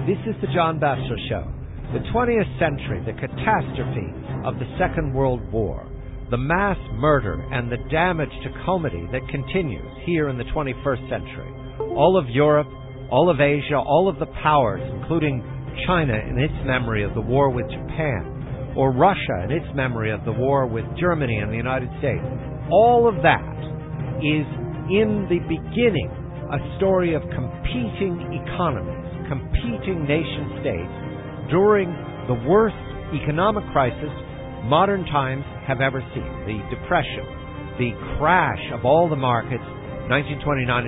This is the John Batchelor Show. The 20th century, the catastrophe of the Second World War, the mass murder and the damage to comedy that continues here in the 21st century. All of Europe, all of Asia, all of the powers, including China in its memory of the war with Japan, or Russia in its memory of the war with Germany and the United States. All of that is, in the beginning, a story of competing economies, competing nation-states during the worst economic crisis modern times have ever seen. The Depression, the crash of all the markets, 1929 and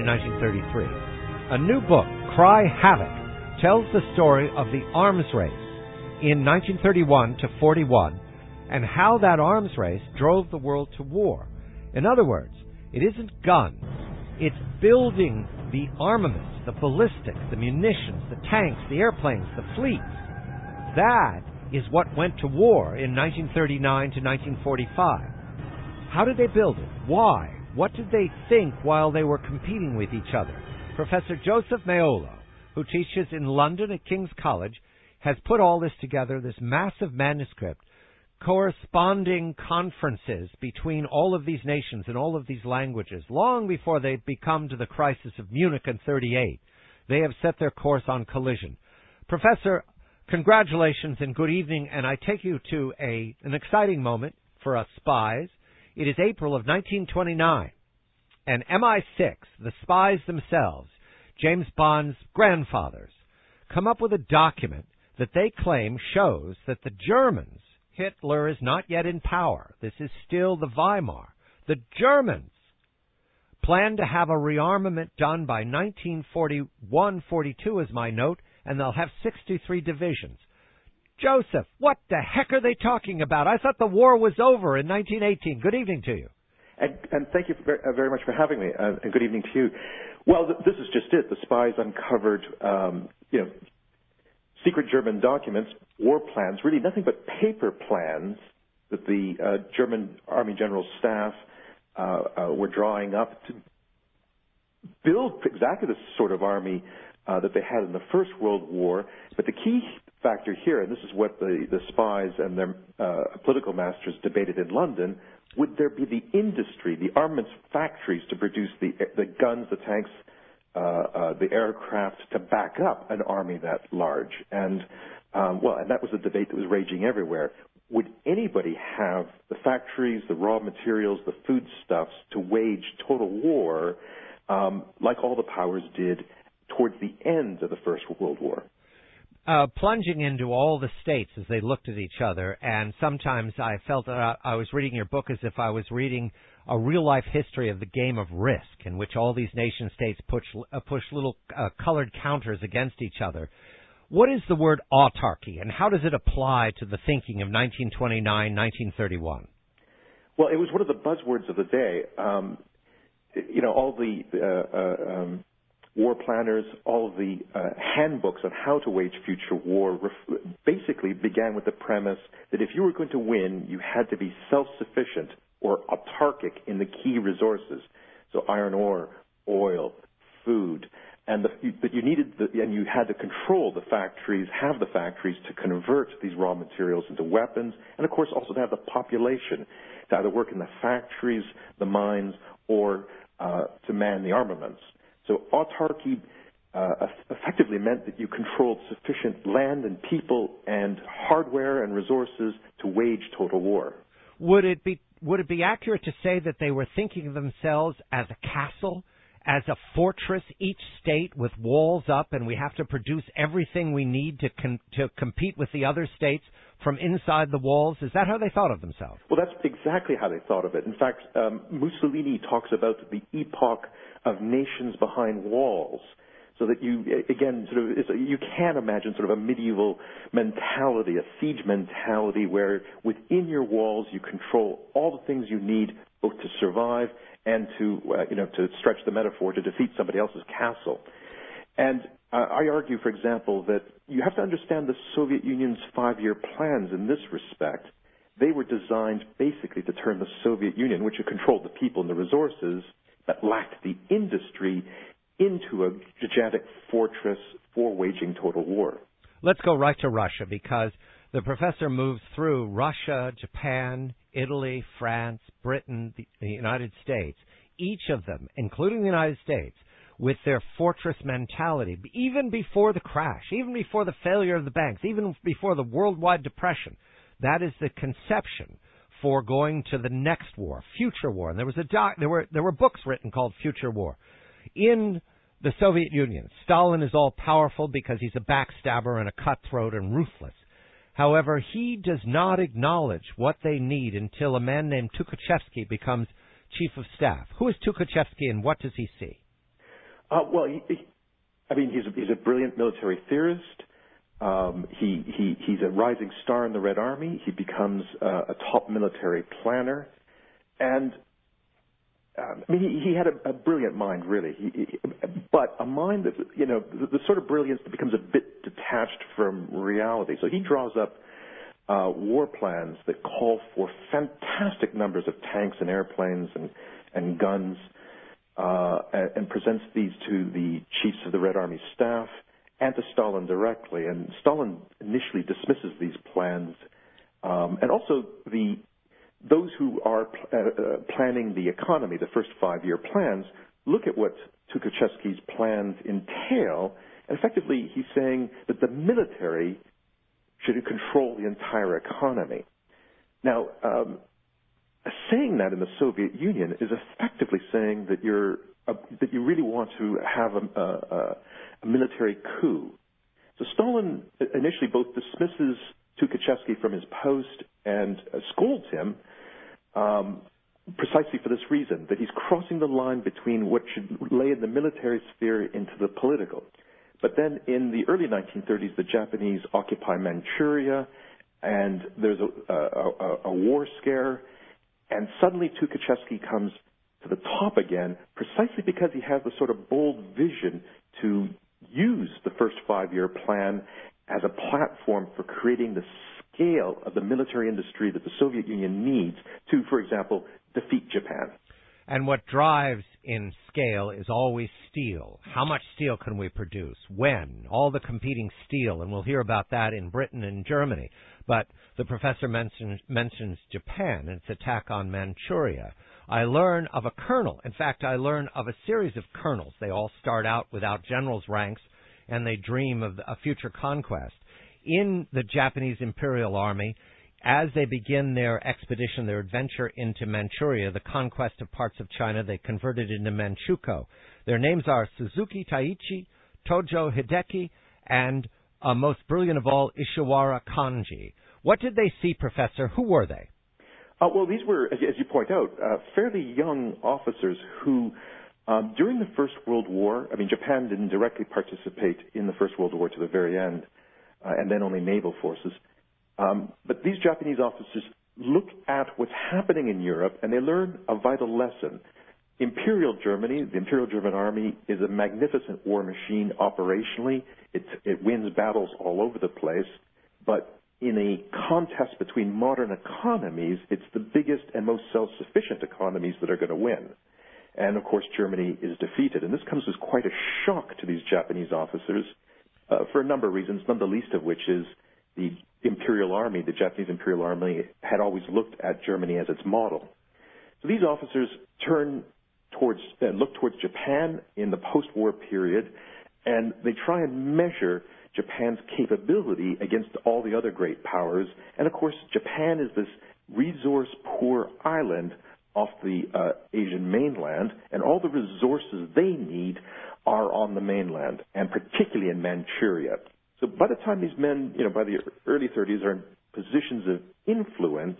1933. A new book, Cry Havoc, tells the story of the arms race in 1931 to 41 and how that arms race drove the world to war. In other words, it isn't guns, it's building the armaments, the ballistics, the munitions, the tanks, the airplanes, the fleets. That is what went to war in 1939 to 1945. How did they build it? Why? What did they think while they were competing with each other? Professor Joseph Maiolo, who teaches in London at King's College, has put all this together, this massive manuscript, corresponding conferences between all of these nations and all of these languages, long before they become to the crisis of Munich in 38. They have set their course on collision. Professor, congratulations and good evening, and I take you to an exciting moment for us spies. It is April of 1929, and MI6, the spies themselves, James Bond's grandfathers, come up with a document that they claim shows that the Germans, Hitler is not yet in power. This is still the Weimar. The Germans plan to have a rearmament done by 1941-42 is my note, and they'll have 63 divisions. Joseph, what the heck are they talking about? I thought the war was over in 1918. Good evening to you. And thank you very much for having me, and good evening to you. Well, this is just it. The spies uncovered, secret German documents, war plans, really nothing but paper plans that the German Army General Staff were drawing up to build exactly the sort of army that they had in the First World War. But the key factor here, and this is what the spies and their political masters debated in London, would there be the industry, the armaments factories to produce the guns, the tanks, the aircraft to back up an army that large? And and that was a debate that was raging everywhere. Would anybody have the factories, the raw materials, the foodstuffs to wage total war like all the powers did towards the end of the First World War? Plunging into all the states as they looked at each other, and sometimes I felt that I was reading your book as if I was reading a real-life history of the game of Risk, in which all these nation-states push little colored counters against each other. What is the word autarky, and how does it apply to the thinking of 1929, 1931? Well, it was one of the buzzwords of the day. All the war planners, all of the handbooks on how to wage future war basically began with the premise that if you were going to win, you had to be self-sufficient or autarkic in the key resources. So iron ore, oil, food, but you needed and you had to control the factories, have the factories to convert these raw materials into weapons, and of course also to have the population to either work in the factories, the mines, or to man the armaments. So autarky effectively meant that you controlled sufficient land and people and hardware and resources to wage total war. Would it be accurate to say that they were thinking of themselves as a castle, as a fortress, each state with walls up, and we have to produce everything we need to compete with the other states from inside the walls? Is that how they thought of themselves? Well, that's exactly how they thought of it. In fact, Mussolini talks about the epoch of nations behind walls, so that you can imagine sort of a medieval mentality, a siege mentality, where within your walls you control all the things you need both to survive and to stretch the metaphor, to defeat somebody else's castle. And I argue, for example, that you have to understand the Soviet Union's 5-year plans in this respect. They were designed basically to turn the Soviet Union, which had controlled the people and the resources, but lacked the industry, into a gigantic fortress for waging total war. Let's go right to Russia, because the professor moves through Russia, Japan, Italy, France, Britain, the United States, each of them, including the United States, with their fortress mentality, even before the crash, even before the failure of the banks, even before the worldwide depression. That is the conception for going to the next war, future war. And there were books written called Future War. In the Soviet Union, Stalin is all powerful because he's a backstabber and a cutthroat and ruthless. However, he does not acknowledge what they need until a man named Tukhachevsky becomes chief of staff. Who is Tukhachevsky, and what does he see? Well, he's a brilliant military theorist. He's a rising star in the Red Army. He becomes a top military planner, and he had a brilliant mind, really. But a mind that, the sort of brilliance that becomes a bit detached from reality. So he draws up war plans that call for fantastic numbers of tanks and airplanes and guns, and presents these to the chiefs of the Red Army staff and to Stalin directly. And Stalin initially dismisses these plans, and also those who are planning the economy, the first 5-year plans, look at what Tukhachevsky's plans entail, and effectively he's saying that the military should control the entire economy. Now, saying that in the Soviet Union is effectively saying that that you really want to have a military coup. So Stalin initially both dismisses Tukhachevsky from his post and scolds him precisely for this reason, that he's crossing the line between what should lay in the military sphere into the political. But then in the early 1930s, the Japanese occupy Manchuria, and there's a war scare, and suddenly Tukhachevsky comes to the top again precisely because he has the sort of bold vision to use the first 5-year plan as a platform for creating the scale of the military industry that the Soviet Union needs to, for example, defeat Japan. And what drives in scale is always steel. How much steel can we produce? When? All the competing steel, and we'll hear about that in Britain and Germany. But the professor mentions Japan and its attack on Manchuria. I learn of a colonel. In fact, I learn of a series of colonels. They all start out without general's ranks, and they dream of a future conquest. In the Japanese Imperial Army, as they begin their expedition, their adventure into Manchuria, the conquest of parts of China, they converted into Manchukuo. Their names are Suzuki Taichi, Tojo Hideki, and most brilliant of all, Ishiwara Kanji. What did they see, Professor? Who were they? Well, these were, as you point out, fairly young officers who, during the First World War, Japan didn't directly participate in the First World War to the very end, and then only naval forces. But these Japanese officers look at what's happening in Europe, and they learn a vital lesson. Imperial Germany, the Imperial German Army, is a magnificent war machine operationally. It wins battles all over the place, but in a contest between modern economies, it's the biggest and most self-sufficient economies that are going to win. And, of course, Germany is defeated. And this comes as quite a shock to these Japanese officers for a number of reasons, none the least of which is the Imperial Army, the Japanese Imperial Army, had always looked at Germany as its model. So these officers look towards Japan in the post-war period, and they try and measure Japan's capability against all the other great powers. And, of course, Japan is this resource-poor island off the Asian mainland, and all the resources they need are on the mainland, and particularly in Manchuria. So by the time these men, by the early 30s, are in positions of influence,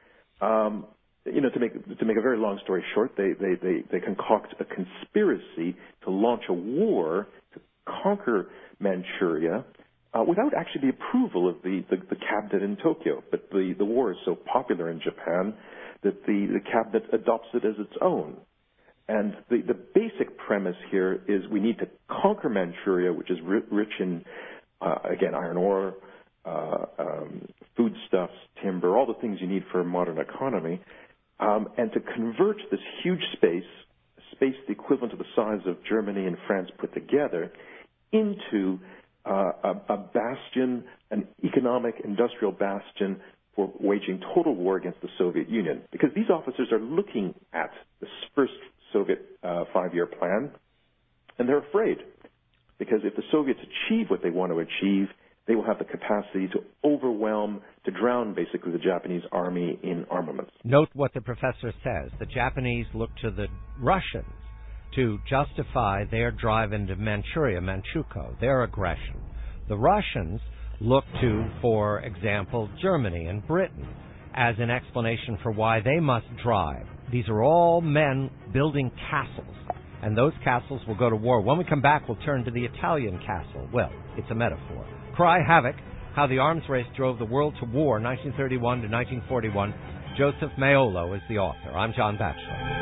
to make a very long story short, they concoct a conspiracy to launch a war to conquer Manchuria without actually the approval of the cabinet in Tokyo. But the war is so popular in Japan that the cabinet adopts it as its own. And the basic premise here is we need to conquer Manchuria, which is rich in, again, iron ore, foodstuffs, timber, all the things you need for a modern economy, and to convert this huge space the equivalent of the size of Germany and France put together, into a bastion, an economic, industrial bastion for waging total war against the Soviet Union. Because these officers are looking at this first Soviet 5-year plan, and they're afraid. Because if the Soviets achieve what they want to achieve, they will have the capacity to overwhelm, to drown basically the Japanese army in armaments. Note what the professor says. The Japanese look to the Russians to justify their drive into Manchuria, Manchukuo, their aggression. The Russians look to, for example, Germany and Britain as an explanation for why they must drive. These are all men building castles, and those castles will go to war. When we come back, we'll turn to the Italian castle. Well, it's a metaphor. Cry Havoc, How the Arms Race Drove the World to War, 1931 to 1941. Joseph Maiolo is the author. I'm John Batchelor.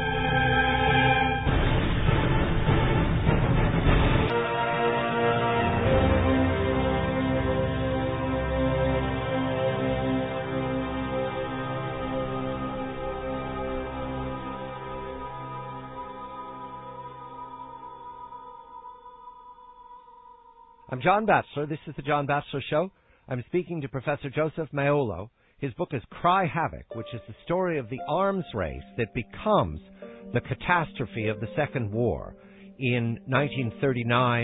I'm John Batchelor. This is the John Batchelor Show. I'm speaking to Professor Joseph Maiolo. His book is Cry Havoc, which is the story of the arms race that becomes the catastrophe of the Second War in 1939,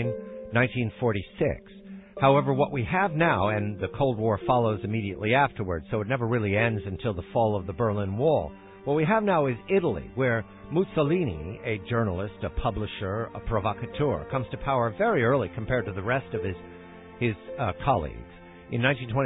1946. However, what we have now, and the Cold War follows immediately afterwards, so it never really ends until the fall of the Berlin Wall. What we have now is Italy, where Mussolini, a journalist, a publisher, a provocateur, comes to power very early compared to the rest of his colleagues in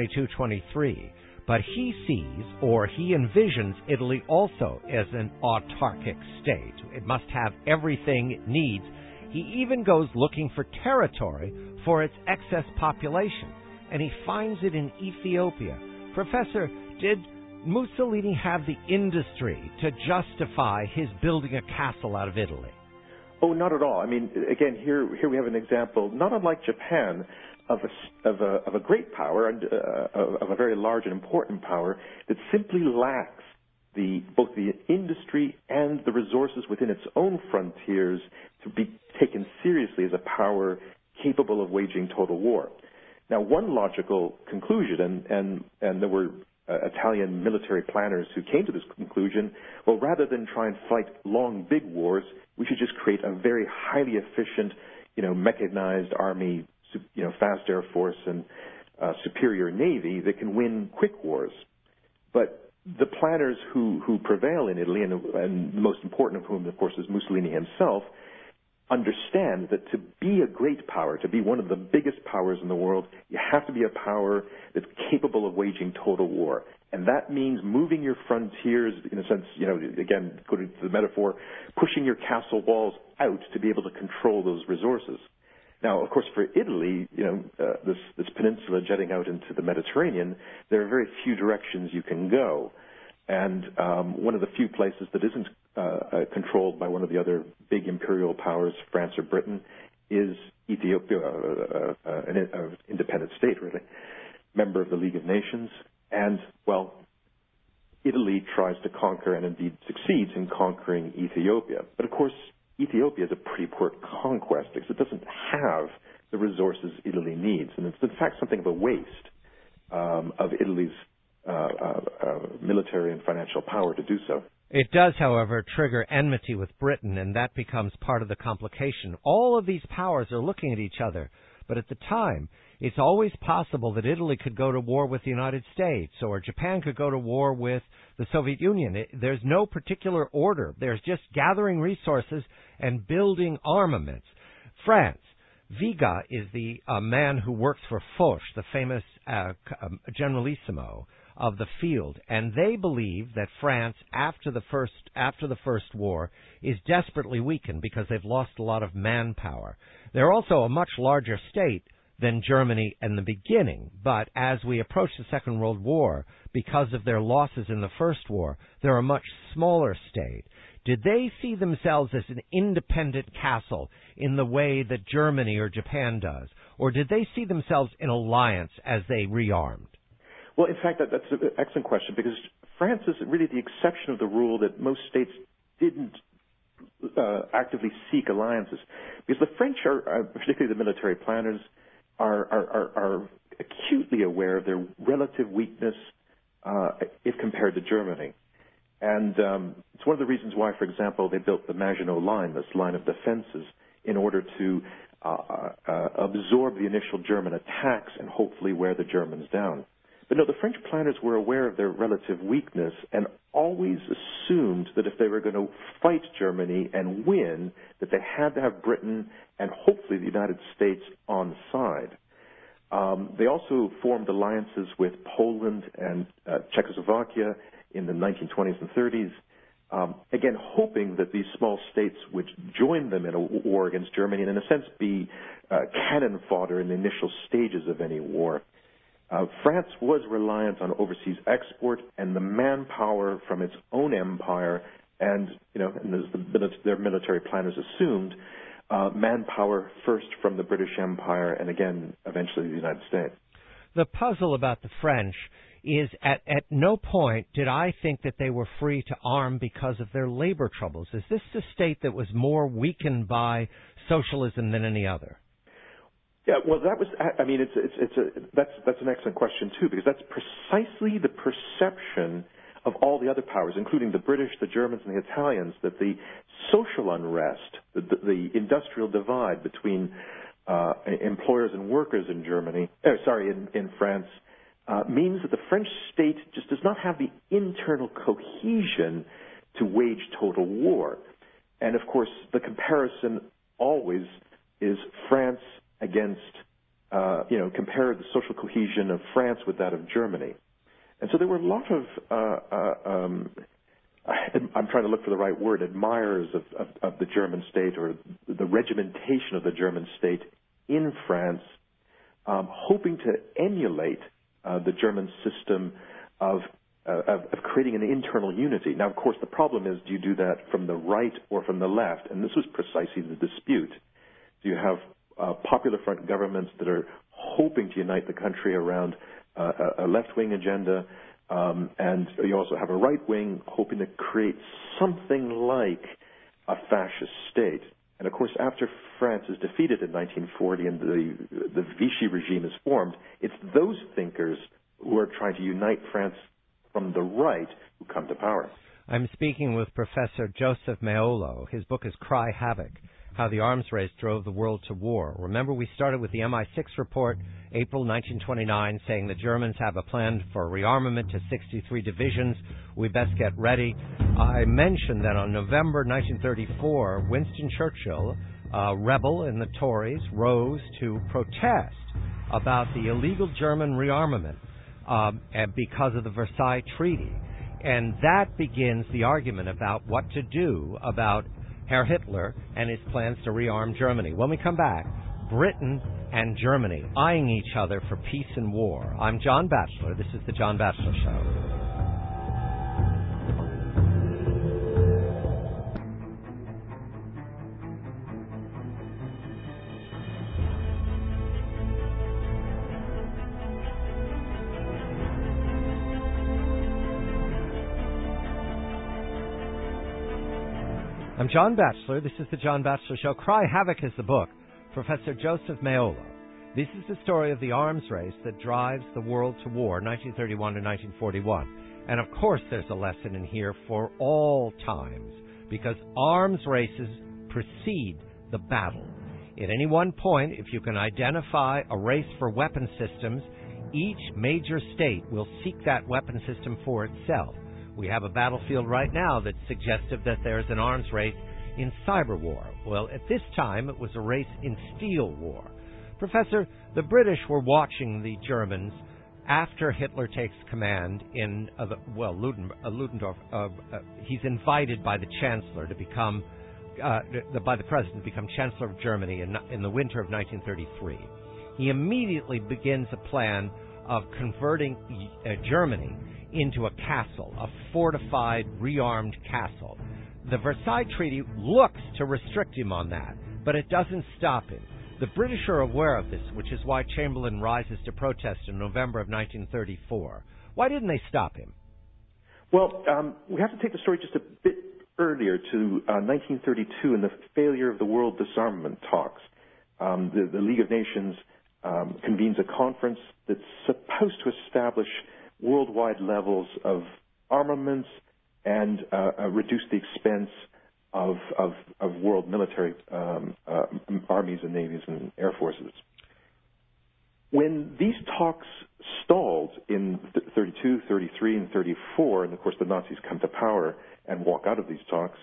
1922-23. But he sees, or he envisions, Italy also as an autarkic state. It must have everything it needs. He even goes looking for territory for its excess population, and he finds it in Ethiopia. Professor, did Mussolini have the industry to justify his building a castle out of Italy? Oh, not at all. I mean, again, here we have an example, not unlike Japan, of a great power, and of a very large and important power that simply lacks both the industry and the resources within its own frontiers to be taken seriously as a power capable of waging total war. Now, one logical conclusion, and there were Italian military planners who came to this conclusion, well, rather than try and fight long, big wars, we should just create a very highly efficient, mechanized army, fast air force and superior navy that can win quick wars. But the planners who prevail in Italy, and the most important of whom, of course, is Mussolini himself, understand that to be a great power, to be one of the biggest powers in the world, you have to be a power that's capable of waging total war. And that means moving your frontiers, in a sense, again, going to the metaphor, pushing your castle walls out to be able to control those resources. Now, of course, for Italy, this peninsula jutting out into the Mediterranean, there are very few directions you can go. And one of the few places that isn't controlled by one of the other big imperial powers, France or Britain, is Ethiopia, an independent state, really, member of the League of Nations. And, well, Italy tries to conquer and indeed succeeds in conquering Ethiopia. But, of course, Ethiopia is a pretty poor conquest because it doesn't have the resources Italy needs. And it's, in fact, something of a waste of Italy's military and financial power to do so. It does, however, trigger enmity with Britain, and that becomes part of the complication. All of these powers are looking at each other, but at the time, it's always possible that Italy could go to war with the United States, or Japan could go to war with the Soviet Union. There's no particular order. There's just gathering resources and building armaments. France. Viga is the man who works for Foch, the famous generalissimo of the field, and they believe that France, after the first war, is desperately weakened because they've lost a lot of manpower. They're also a much larger state than Germany in the beginning, but as we approach the Second World War, because of their losses in the First War, they're a much smaller state. Did they see themselves as an independent castle in the way that Germany or Japan does, or did they see themselves in alliance as they rearmed? Well, in fact, that's an excellent question, because France is really the exception of the rule that most states didn't actively seek alliances. Because the French, particularly the military planners, are acutely aware of their relative weakness if compared to Germany. And it's one of the reasons why, for example, they built the Maginot Line, this line of defenses, in order to absorb the initial German attacks and hopefully wear the Germans down. But no, the French planners were aware of their relative weakness and always assumed that if they were going to fight Germany and win, that they had to have Britain and hopefully the United States on side. They also formed alliances with Poland and Czechoslovakia in the 1920s and 30s, again, hoping that these small states would join them in a war against Germany and, in a sense, be cannon fodder in the initial stages of any war. France was reliant on overseas export and the manpower from its own empire, and as their military planners assumed, manpower first from the British Empire and again, eventually the United States. The puzzle about the French is at no point did I think that they were free to arm because of their labor troubles. Is this a state that was more weakened by socialism than any other? Yeah, well, that was. I mean, that's an excellent question too, because that's precisely the perception of all the other powers, including the British, the Germans, and the Italians, that the social unrest, the industrial divide between employers and workers in in France, means that the French state just does not have the internal cohesion to wage total war. And of course, the comparison always is France against, compare the social cohesion of France with that of Germany. And so there were a lot of, I'm trying to look for the right word, admirers of the German state or the regimentation of the German state in France, hoping to emulate the German system of creating an internal unity. Now, of course, the problem is, do you do that from the right or from the left? And this was precisely the dispute. Do you have Popular Front governments that are hoping to unite the country around a left-wing agenda, and you also have a right wing hoping to create something like a fascist state. And of course, after France is defeated in 1940 and the Vichy regime is formed, it's those thinkers who are trying to unite France from the right who come to power. I'm speaking with Professor Joseph Maiolo. His book is Cry Havoc: How the Arms Race Drove the World to War. Remember, we started with the MI6 report, April 1929, saying the Germans have a plan for rearmament to 63 divisions. We best get ready. I mentioned that on November 1934, Winston Churchill, a rebel in the Tories, rose to protest about the illegal German rearmament because of the Versailles Treaty. And that begins the argument about what to do about Herr Hitler and his plans to rearm Germany. When we come back, Britain and Germany eyeing each other for peace and war. I'm John Batchelor. This is The John Batchelor Show. I'm John Batchelor. This is The John Batchelor Show. Cry Havoc is the book. Professor Joseph Maiolo. This is the story of the arms race that drives the world to war, 1931 to 1941. And of course there's a lesson in here for all times, because arms races precede the battle. At any one point, if you can identify a race for weapon systems, each major state will seek that weapon system for itself. We have a battlefield right now that's suggestive that there's an arms race in cyber war. Well, at this time, it was a race in steel war. Professor, the British were watching the Germans after Hitler takes command in, Ludendorff. He's invited by the Chancellor to become, by the President to become Chancellor of Germany in the winter of 1933. He immediately begins a plan of converting Germany into a castle, a fortified, rearmed castle. The Versailles Treaty looks to restrict him on that, but it doesn't stop him. The British are aware of this, which is why Chamberlain rises to protest in November of 1934. Why didn't they stop him? Well, we have to take the story just a bit earlier to 1932 and the failure of the World Disarmament talks. The League of Nations convenes a conference that's supposed to establish worldwide levels of armaments and reduce the expense of world military armies and navies and air forces. When these talks stalled in 32, 33, and 34, and of course the Nazis come to power and walk out of these talks,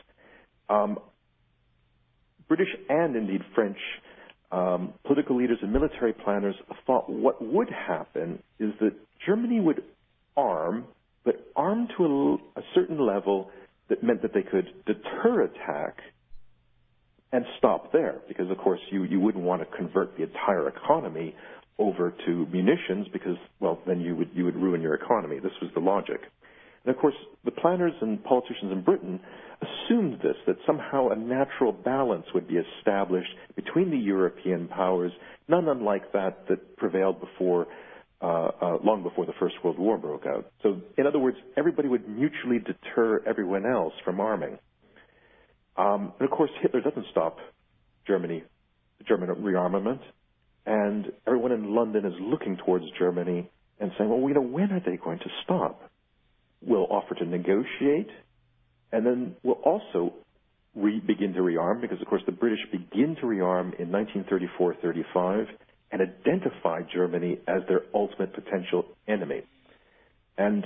British and indeed French political leaders and military planners thought what would happen is that Germany would arm, but arm to a certain level that meant that they could deter attack and stop there, because of course you wouldn't want to convert the entire economy over to munitions, because, well, then you would ruin your economy. This was the logic. And of course, the planners and politicians in Britain assumed this, that somehow a natural balance would be established between the European powers, none unlike that prevailed before, long before the First World War broke out. So, in other words, everybody would mutually deter everyone else from arming. And of course, Hitler doesn't stop German rearmament, and everyone in London is looking towards Germany and saying, well, when are they going to stop? We'll offer to negotiate, and then we'll also begin to rearm, because, of course, the British begin to rearm in 1934-35 and identify Germany as their ultimate potential enemy. And,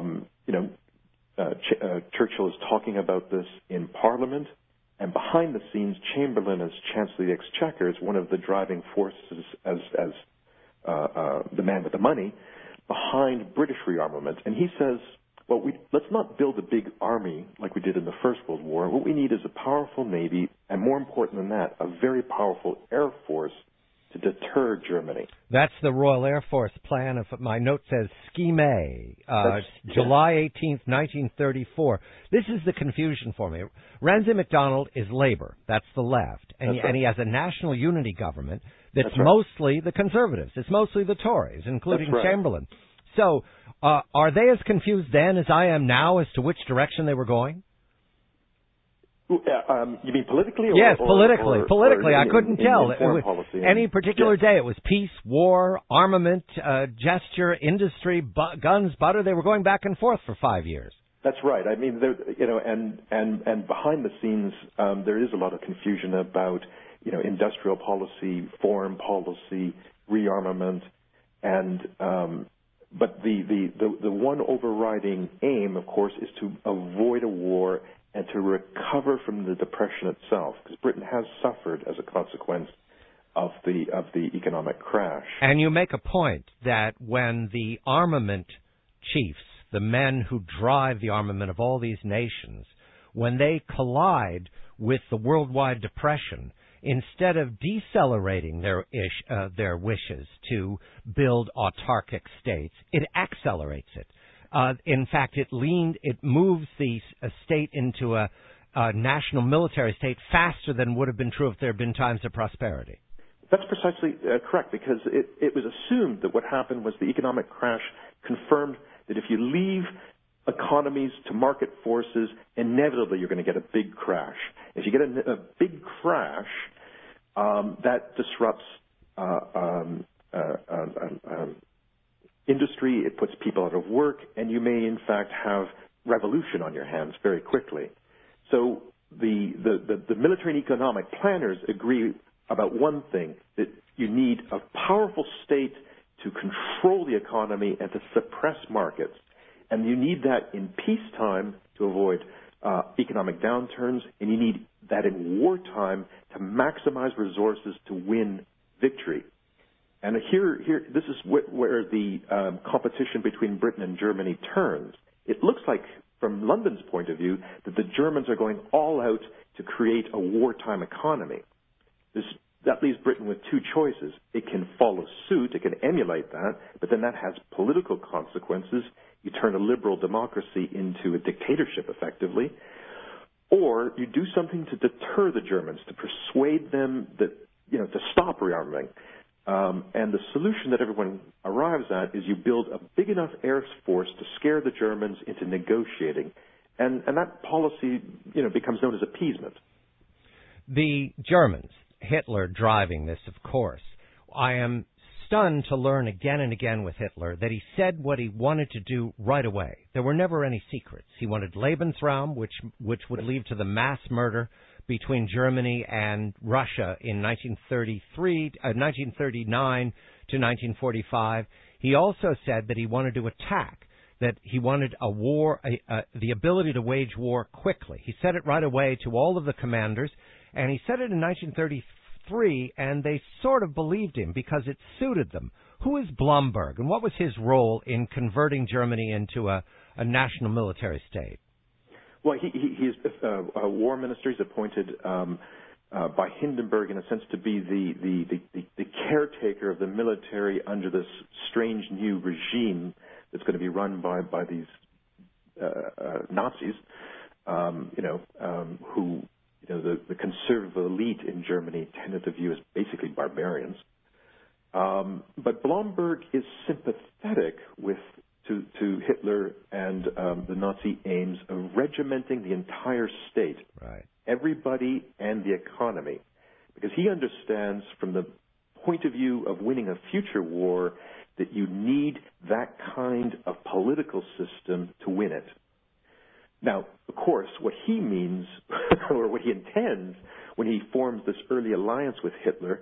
Churchill is talking about this in Parliament, and behind the scenes, Chamberlain, as Chancellor of the Exchequer, is one of the driving forces as the man with the money behind British rearmament. And he says, well, let's not build a big army like we did in the First World War. What we need is a powerful navy, and more important than that, a very powerful air force to deter Germany. That's the Royal Air Force plan. If my note says Scheme A, July 18th, 1934. This is the confusion for me. Ramsay MacDonald is Labour. That's the left. And he has a national unity government that's mostly the Conservatives. It's mostly the Tories, including Chamberlain. So are they as confused then as I am now as to which direction they were going? You mean politically? Yes, politically. Politically, I couldn't tell. Any particular day, it was peace, war, armament, gesture, industry, guns, butter. They were going back and forth for 5 years. That's right. I mean, and behind the scenes, there is a lot of confusion about, industrial policy, foreign policy, rearmament, and but the one overriding aim, of course, is to avoid a war and to recover from the Depression itself, because Britain has suffered as a consequence of the economic crash. And you make a point that when the armament chiefs, the men who drive the armament of all these nations, when they collide with the worldwide depression, instead of decelerating their wishes to build autarkic states, it accelerates it. In fact, it moves the state into a national military state faster than would have been true if there had been times of prosperity. That's precisely correct, because it was assumed that what happened was the economic crash confirmed that if you leave economies to market forces, inevitably you're going to get a big crash. If you get a big crash, that disrupts industry, it puts people out of work, and you may in fact have revolution on your hands very quickly. So the military and economic planners agree about one thing, that you need a powerful state to control the economy and to suppress markets. And you need that in peacetime to avoid economic downturns, and you need that in wartime to maximize resources to win victory. And here, this is where the competition between Britain and Germany turns. It looks like, from London's point of view, that the Germans are going all out to create a wartime economy. That leaves Britain with two choices. It can follow suit, it can emulate that, but then that has political consequences. You turn a liberal democracy into a dictatorship, effectively. Or you do something to deter the Germans, to persuade them that, to stop rearming. And the solution that everyone arrives at is you build a big enough air force to scare the Germans into negotiating. And that policy, becomes known as appeasement. The Germans, Hitler driving this, of course. I am stunned to learn again and again with Hitler that he said what he wanted to do right away. There were never any secrets. He wanted Lebensraum, which would lead to the mass murder between Germany and Russia in 1939 to 1945. He also said that he wanted to attack, that he wanted a war, the ability to wage war quickly. He said it right away to all of the commanders, and he said it in 1933, and they sort of believed him because it suited them. Who is Blomberg, and what was his role in converting Germany into a national military state? Well, he's a war minister. He's appointed by Hindenburg, in a sense, to be the caretaker of the military under this strange new regime that's going to be run by these Nazis, who the conservative elite in Germany tended to view as basically barbarians. But Blomberg is sympathetic to Hitler and the Nazi aims of regimenting the entire state, right, everybody and the economy, because he understands from the point of view of winning a future war that you need that kind of political system to win it. Now, of course, what he means, or what he intends, when he forms this early alliance with Hitler,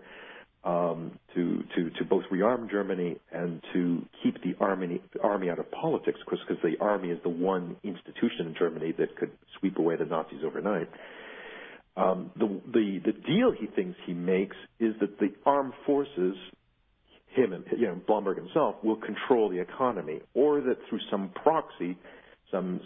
to both rearm Germany and to keep the army out of politics, because the army is the one institution in Germany that could sweep away the Nazis overnight. The deal he thinks he makes is that the armed forces, him and Blomberg himself, will control the economy, or that through some proxy, some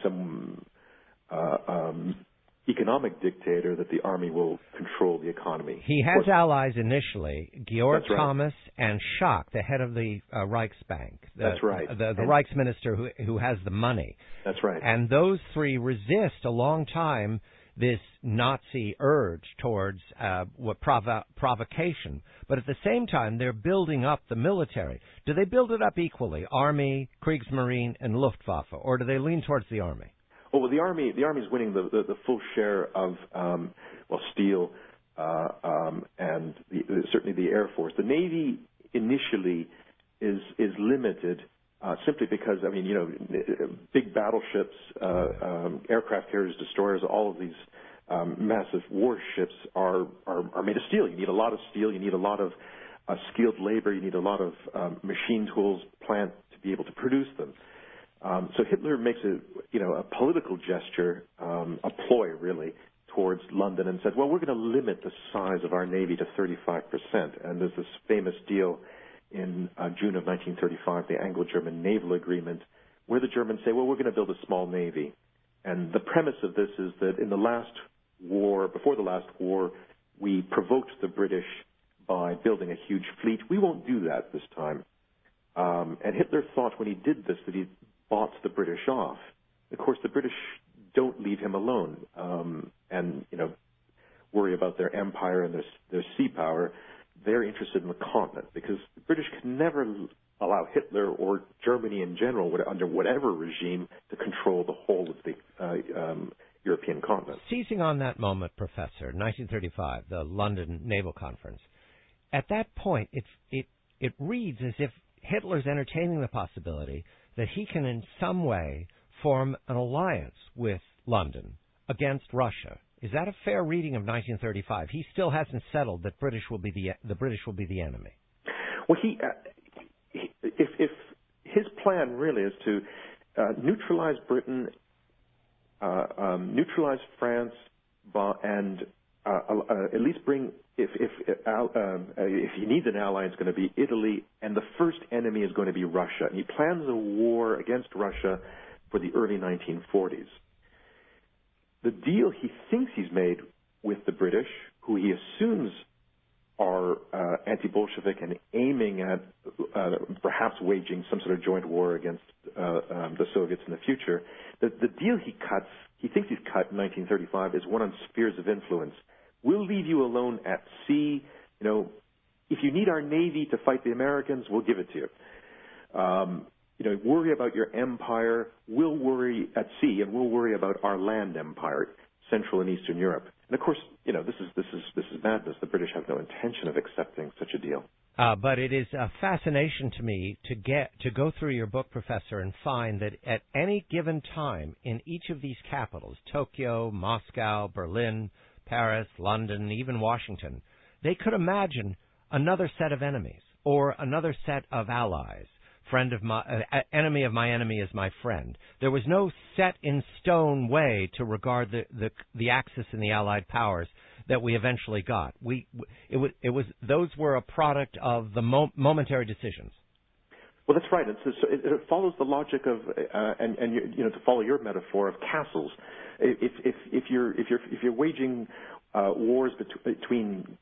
economic dictator, that the army will control the economy. He has allies initially, Georg Thomas and Schacht, the head of the Reichsbank. That's right. The Reichsminister who has the money. That's right. And those three resist a long time this Nazi urge towards provocation. But at the same time, they're building up the military. Do they build it up equally, Army, Kriegsmarine, and Luftwaffe, or do they lean towards the Army? Oh, well, the Army is winning the full share of steel and certainly the Air Force. The Navy initially is limited simply because big battleships, aircraft carriers, destroyers, all of these massive warships are made of steel. You need a lot of steel. You need a lot of skilled labor. You need a lot of machine tools, plant to be able to produce them. So Hitler makes a political gesture, a ploy really, towards London and said, well, we're going to limit the size of our Navy to 35%. And there's this famous deal in June of 1935, the Anglo-German Naval Agreement, where the Germans say, well, we're going to build a small Navy. And the premise of this is that in the last war, before the last war, we provoked the British by building a huge fleet. We won't do that this time. And Hitler thought when he did this that he bought the British off. Of course, the British don't leave him alone and worry about their empire and their sea power. They're interested in the continent because the British can never allow Hitler or Germany in general, under whatever regime, to control the whole of the European continent. Seizing on that moment, Professor, 1935, the London Naval Conference, at that point it reads as if Hitler's entertaining the possibility that he can in some way form an alliance with London against Russia. Is that a fair reading of 1935? He still hasn't settled that the British will be the enemy. Well, if his plan really is to neutralize Britain, neutralize France, and at least bring, if he needs an ally, it's going to be Italy, and the first enemy is going to be Russia. And he plans a war against Russia for the early 1940s. The deal he thinks he's made with the British, who he assumes are anti-Bolshevik and aiming at perhaps waging some sort of joint war against the Soviets in the future, the deal he thinks he's cut in 1935 is one on spheres of influence. We'll leave you alone at sea. If you need our Navy to fight the Americans, we'll give it to you. Worry about your empire. We'll worry at sea, and we'll worry about our land empire, Central and Eastern Europe. And of course, this is madness. The British have no intention of accepting such a deal. But it is a fascination to me to go through your book, Professor, and find that at any given time in each of these capitals, Tokyo, Moscow, Berlin, Paris, London, even Washington, they could imagine another set of enemies or another set of allies. Enemy of my enemy is my friend. There was no set in stone way to regard the Axis and the Allied powers that we eventually got. Those were a product of the momentary decisions. Well, that's right. It follows the logic of, to follow your metaphor of castles. If you're waging wars between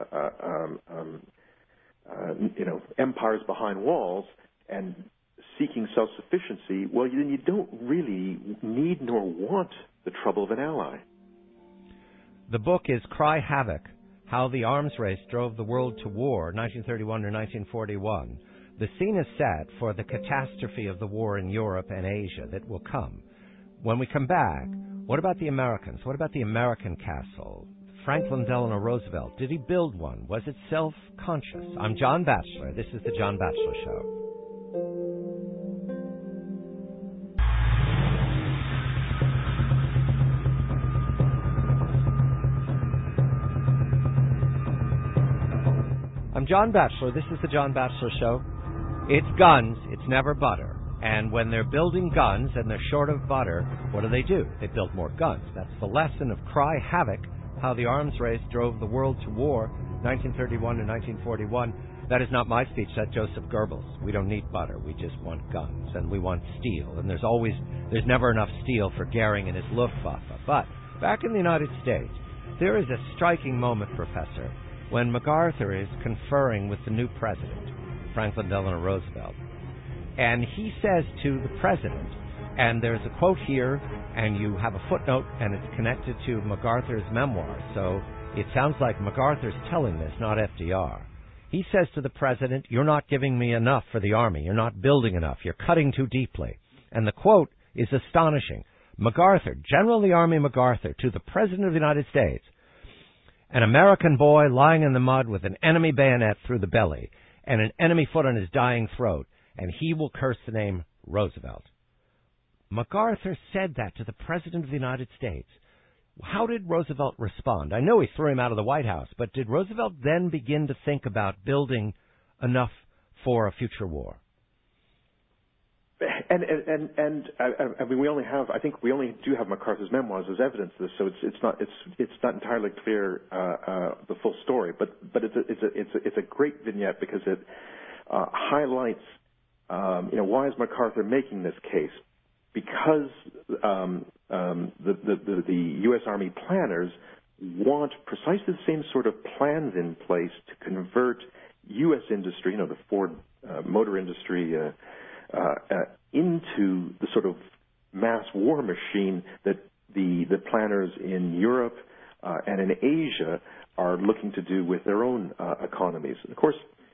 empires behind walls and seeking self-sufficiency, well, then you don't really need nor want the trouble of an ally. The book is Cry Havoc, How the Arms Race Drove the World to War, 1931 to 1941. The scene is set for the catastrophe of the war in Europe and Asia that will come. When we come back, what about the Americans? What about the American castle? Franklin Delano Roosevelt, did he build one? Was it self-conscious? I'm John Batchelor. This is The John Batchelor Show. I'm John Batchelor. This is The John Batchelor Show. It's guns. It's never butter. And when they're building guns and they're short of butter, what do? They build more guns. That's the lesson of Cry Havoc, How the Arms Race Drove the World to War, 1931 to 1941. That is not my speech. That's Joseph Goebbels. We don't need butter. We just want guns, and we want steel. And there's never enough steel for Goering and his Luftwaffe. But back in the United States, there is a striking moment, Professor, when MacArthur is conferring with the new president, Franklin Delano Roosevelt. And he says to the president, and there's a quote here, and you have a footnote, and it's connected to MacArthur's memoir. So it sounds like MacArthur's telling this, not FDR. He says to the president, "You're not giving me enough for the Army. You're not building enough. You're cutting too deeply." And the quote is astonishing. MacArthur, General of the Army MacArthur, to the President of the United States, "An American boy lying in the mud with an enemy bayonet through the belly and an enemy foot on his dying throat, and he will curse the name Roosevelt." MacArthur said that to the President of the United States. How did Roosevelt respond? I know he threw him out of the White House, but did Roosevelt then begin to think about building enough for a future war? And I mean, I think we only do have MacArthur's memoirs as evidence of this, so it's not entirely clear the full story. But it's a great vignette because it highlights why is MacArthur making this case? Because the U.S. Army planners want precisely the same sort of plans in place to convert U.S. industry, the Ford motor industry, into the sort of mass war machine that the planners in Europe and in Asia are looking to do with their own economies. And of course,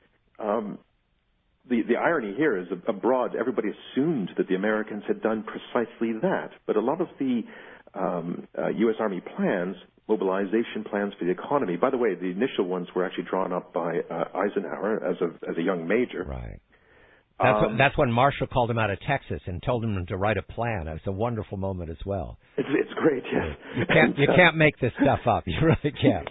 the irony here is abroad, everybody assumed that the Americans had done precisely that. But a lot of the U.S. Army plans, mobilization plans for the economy, by the way, the initial ones were actually drawn up by Eisenhower as a young major. Right. That's when Marshall called him out of Texas and told him to write a plan. It was a wonderful moment as well. It's great, yes. You can't make this stuff up. You really can't.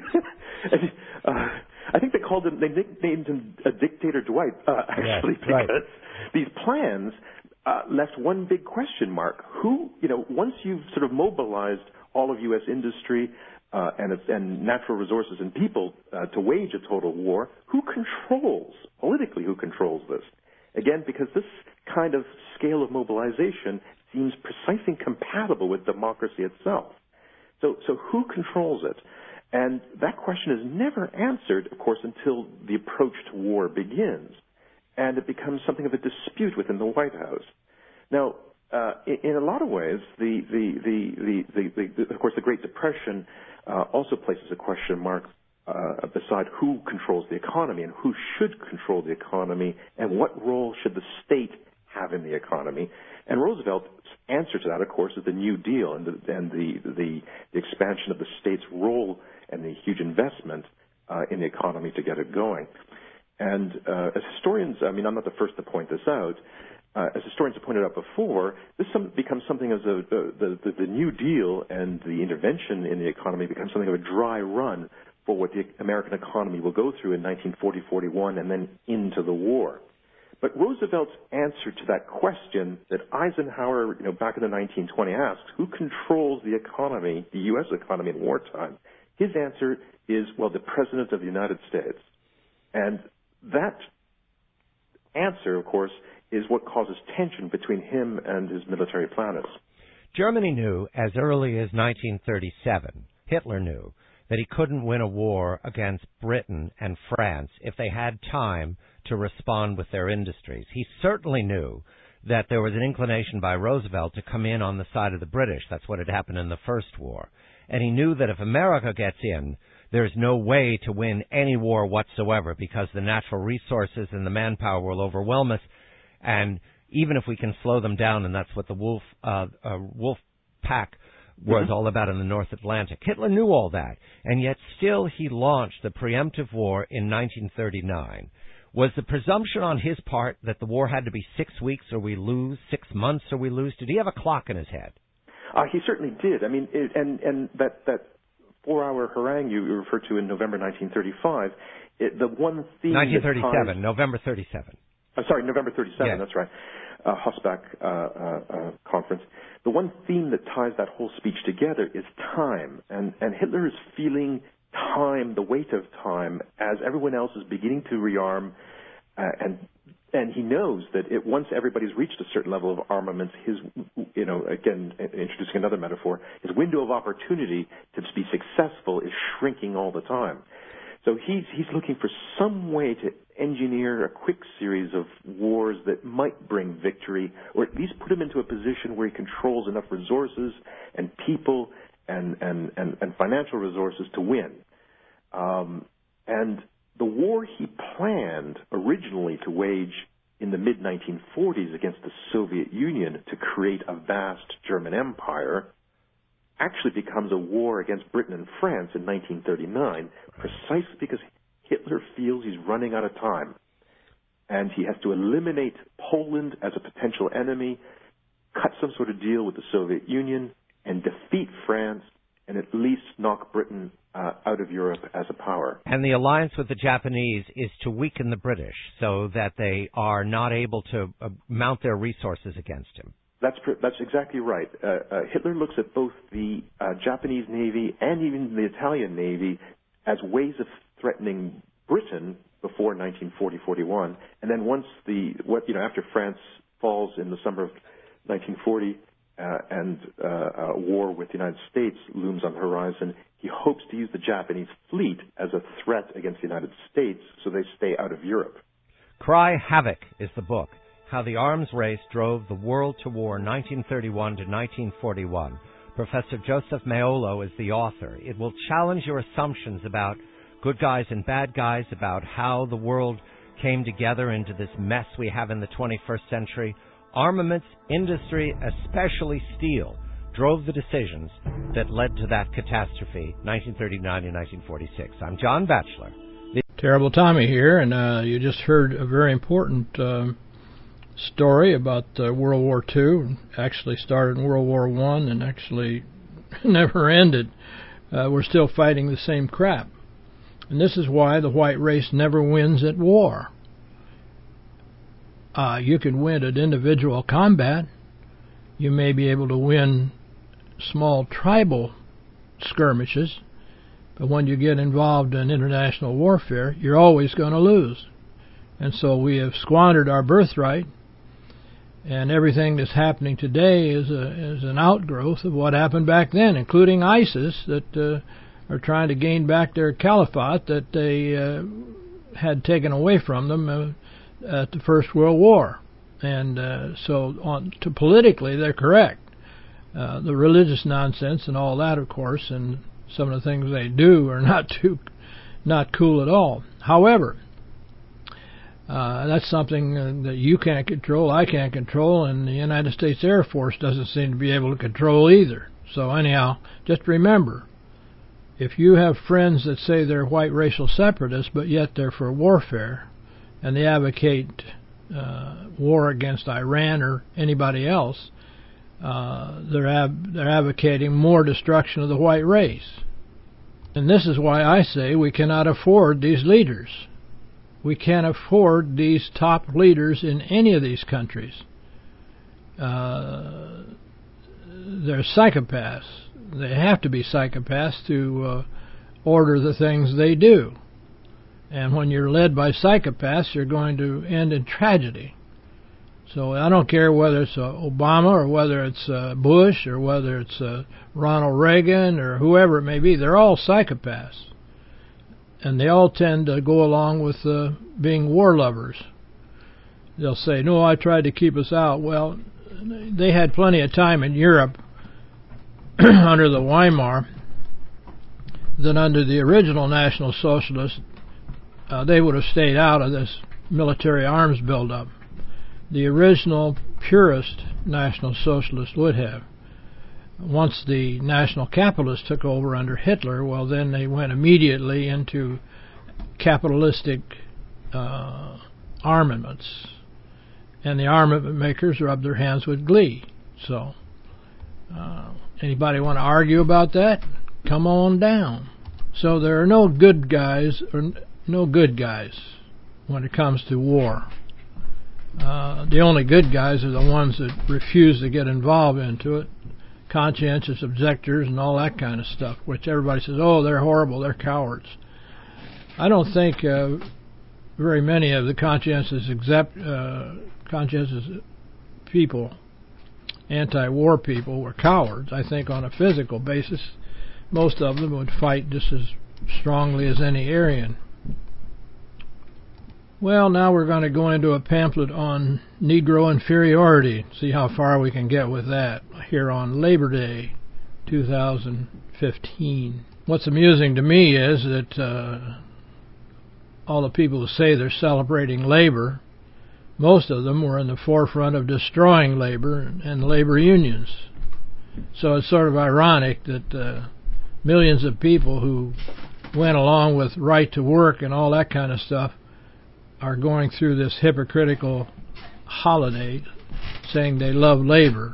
I think they nicknamed him Dictator Dwight, actually, right. Because these plans left one big question mark. Once you've sort of mobilized all of U.S. industry and natural resources and people to wage a total war, who controls this? Again, because this kind of scale of mobilization seems precisely incompatible with democracy itself. So who controls it? And that question is never answered, of course, until the approach to war begins, and it becomes something of a dispute within the White House. Now, in a lot of ways, of course, the Great Depression also places a question mark beside who controls the economy and who should control the economy and what role should the state have in the economy. And Roosevelt's answer to that, of course, is the New Deal and the expansion of the state's role and the huge investment in the economy to get it going. And as historians, I mean, I'm not the first to point this out. As historians have pointed out before, this becomes something as the New Deal and the intervention in the economy becomes something of a dry run for what the American economy will go through in 1940-41 and then into the war. But Roosevelt's answer to that question that Eisenhower, back in the 1920s asks, who controls the economy, the U.S. economy in wartime? His answer is, well, the President of the United States. And that answer, of course, is what causes tension between him and his military planners. Germany knew as early as 1937, Hitler knew, that he couldn't win a war against Britain and France if they had time to respond with their industries. He certainly knew that there was an inclination by Roosevelt to come in on the side of the British. That's what had happened in the First War. And he knew that if America gets in, there's no way to win any war whatsoever because the natural resources and the manpower will overwhelm us. And even if we can slow them down, and that's what the Wolf Pack was all about in the North Atlantic. Hitler knew all that, and yet still he launched the preemptive war in 1939. Was the presumption on his part that the war had to be 6 weeks or we lose, 6 months or we lose? Did he have a clock in his head? He certainly did. I mean, and that 4-hour harangue you referred to in November 1935, the one theme 1937, November 37. Sorry, November 37, yes. That's right. Hossbach conference. The one theme that ties that whole speech together is time. And Hitler is feeling time, the weight of time, as everyone else is beginning to rearm. And he knows that once everybody's reached a certain level of armaments, his, again, introducing another metaphor, his window of opportunity to be successful is shrinking all the time. So he's looking for some way to engineer a quick series of wars that might bring victory, or at least put him into a position where he controls enough resources and people and financial resources to win. And the war he planned originally to wage in the mid-1940s against the Soviet Union to create a vast German empire actually becomes a war against Britain and France in 1939, precisely because Hitler feels he's running out of time. And he has to eliminate Poland as a potential enemy, cut some sort of deal with the Soviet Union, and defeat France, and at least knock Britain out of Europe as a power. And the alliance with the Japanese is to weaken the British so that they are not able to mount their resources against him. That's exactly right. Hitler looks at both the Japanese Navy and even the Italian Navy as ways of threatening Britain before 1940-41, and then once after France falls in the summer of 1940 and a war with the United States looms on the horizon, he hopes to use the Japanese fleet as a threat against the United States so they stay out of Europe. Cry Havoc is the book. How the Arms Race Drove the World to War 1931 to 1941. Professor Joseph Maiolo is the author. It will challenge your assumptions about good guys and bad guys, about how the world came together into this mess we have in the 21st century. Armaments, industry, especially steel, drove the decisions that led to that catastrophe, 1939 and 1946. I'm John Batchelor. Terrible Tommy here, and you just heard a very important story about World War II. Actually started in World War I and actually never ended. We're still fighting the same crap. And this is why the white race never wins at war. You can win at individual combat. You may be able to win small tribal skirmishes, but when you get involved in international warfare, you're always going to lose. And so we have squandered our birthright, and everything that's happening today is an outgrowth of what happened back then, including ISIS that are trying to gain back their caliphate that they had taken away from them at the First World War. And so politically, they're correct. The religious nonsense and all that, of course, and some of the things they do are not cool at all. However, that's something that you can't control, I can't control, and the United States Air Force doesn't seem to be able to control either. So anyhow, just remember, if you have friends that say they're white racial separatists, but yet they're for warfare, and they advocate war against Iran or anybody else, they're advocating more destruction of the white race. And this is why I say we cannot afford these leaders. We can't afford these top leaders in any of these countries. They're psychopaths. They have to be psychopaths to order the things they do. And when you're led by psychopaths, you're going to end in tragedy. So I don't care whether it's Obama or whether it's Bush or whether it's Ronald Reagan or whoever it may be. They're all psychopaths. And they all tend to go along with being war lovers. They'll say, no, I tried to keep us out. Well, they had plenty of time in Europe under the Weimar than under the original National Socialists. They would have stayed out of this military arms buildup. The original purist National Socialists would have. Once the National Capitalists took over under Hitler, well, then they went immediately into capitalistic armaments. And the armament makers rubbed their hands with glee. So, anybody want to argue about that? Come on down. So there are no good guys when it comes to war. The only good guys are the ones that refuse to get involved into it, conscientious objectors and all that kind of stuff, which everybody says, oh, they're horrible, they're cowards. I don't think very many of the conscientious people, anti-war people, were cowards. I think on a physical basis, most of them would fight just as strongly as any Aryan. Well, now we're going to go into a pamphlet on Negro inferiority, see how far we can get with that, here on Labor Day 2015. What's amusing to me is that all the people who say they're celebrating labor, most of them were in the forefront of destroying labor and labor unions. So it's sort of ironic that millions of people who went along with right to work and all that kind of stuff are going through this hypocritical holiday saying they love labor.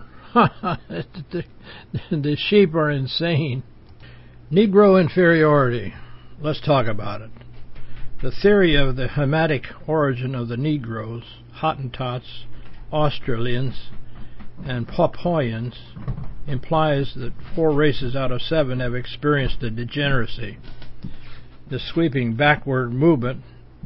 The sheep are insane. Negro inferiority. Let's talk about it. The theory of the Hamitic origin of the Negroes, Hottentots, Australians, and Papuans implies that 4 races out of 7 have experienced a degeneracy. The sweeping backward movement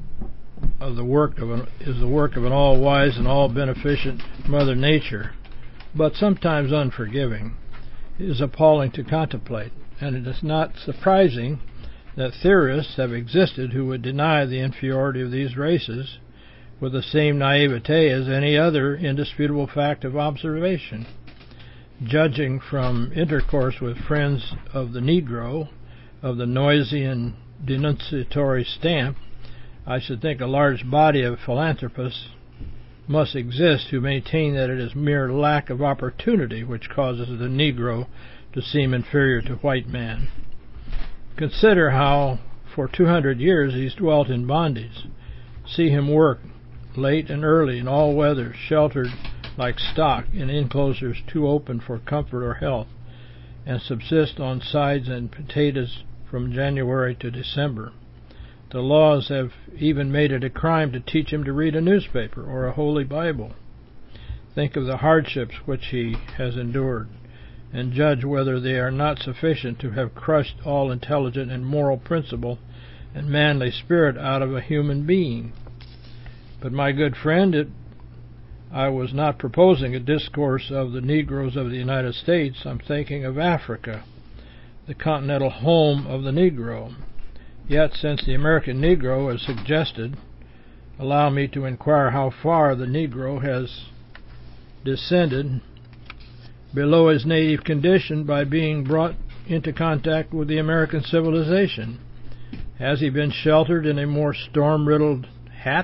is the work of an all-wise and all-beneficent Mother Nature, but sometimes unforgiving. It is appalling to contemplate, and it is not surprising that theorists have existed who would deny the inferiority of these races with the same naivete as any other indisputable fact of observation. Judging from intercourse with friends of the Negro, of the noisy and denunciatory stamp, I should think a large body of philanthropists must exist who maintain that it is mere lack of opportunity which causes the Negro to seem inferior to white man. Consider how for 200 years he's dwelt in bondage. See him work late and early in all weather, sheltered like stock in enclosures too open for comfort or health, and subsist on sides and potatoes from January to December. The laws have even made it a crime to teach him to read a newspaper or a Holy Bible. Think of the hardships which he has endured, and judge whether they are not sufficient to have crushed all intelligent and moral principle and manly spirit out of a human being. But my good friend, I was not proposing a discourse of the Negroes of the United States. I'm thinking of Africa, the continental home of the Negro. Yet, since the American Negro is suggested, allow me to inquire how far the Negro has descended below his native condition by being brought into contact with the American civilization. Has he been sheltered in a more storm-riddled hat,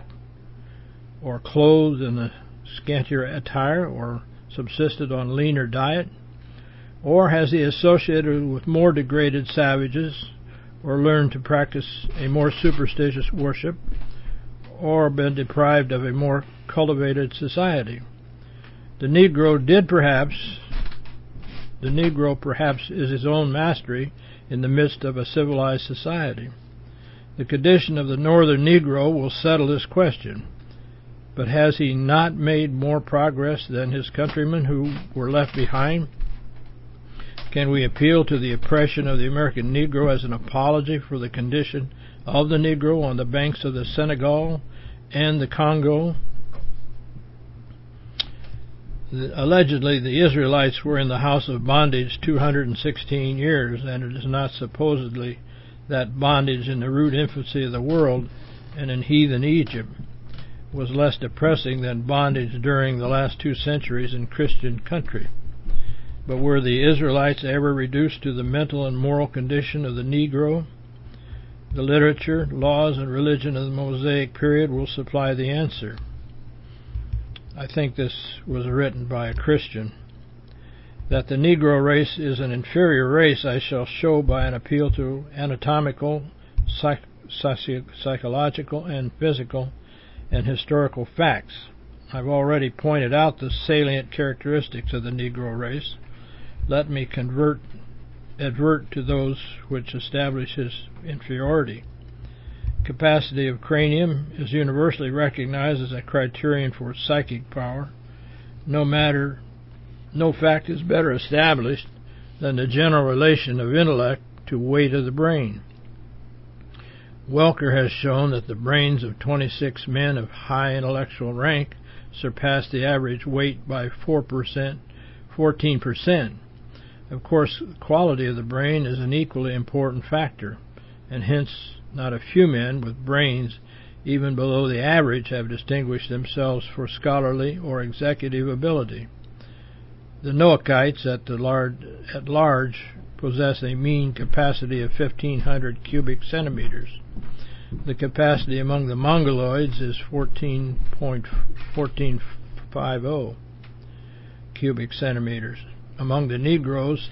or clothed in a scantier attire, or subsisted on leaner diet? Or has he associated with more degraded savages, or learned to practice a more superstitious worship, or been deprived of a more cultivated society. The Negro perhaps is his own mastery in the midst of a civilized society. The condition of the northern Negro will settle this question. But has he not made more progress than his countrymen who were left behind? Can we appeal to the oppression of the American Negro as an apology for the condition of the Negro on the banks of the Senegal and the Congo? Allegedly, the Israelites were in the house of bondage 216 years, and it is not supposedly that bondage in the rude infancy of the world and in heathen Egypt was less depressing than bondage during the last 2 centuries in Christian country. But were the Israelites ever reduced to the mental and moral condition of the Negro? The literature, laws, and religion of the Mosaic period will supply the answer. I think this was written by a Christian. That the Negro race is an inferior race I shall show by an appeal to anatomical, psychological, and physical and historical facts. I've already pointed out the salient characteristics of the Negro race. Let me advert to those which establish his inferiority. Capacity of cranium is universally recognized as a criterion for psychic power. No fact is better established than the general relation of intellect to weight of the brain. Welker has shown that the brains of 26 men of high intellectual rank surpass the average weight by 14%. Of course, the quality of the brain is an equally important factor, and hence not a few men with brains even below the average have distinguished themselves for scholarly or executive ability. The Noachites at large possess a mean capacity of 1,500 cubic centimeters. The capacity among the Mongoloids is 14.50 cubic centimeters. Among the Negroes,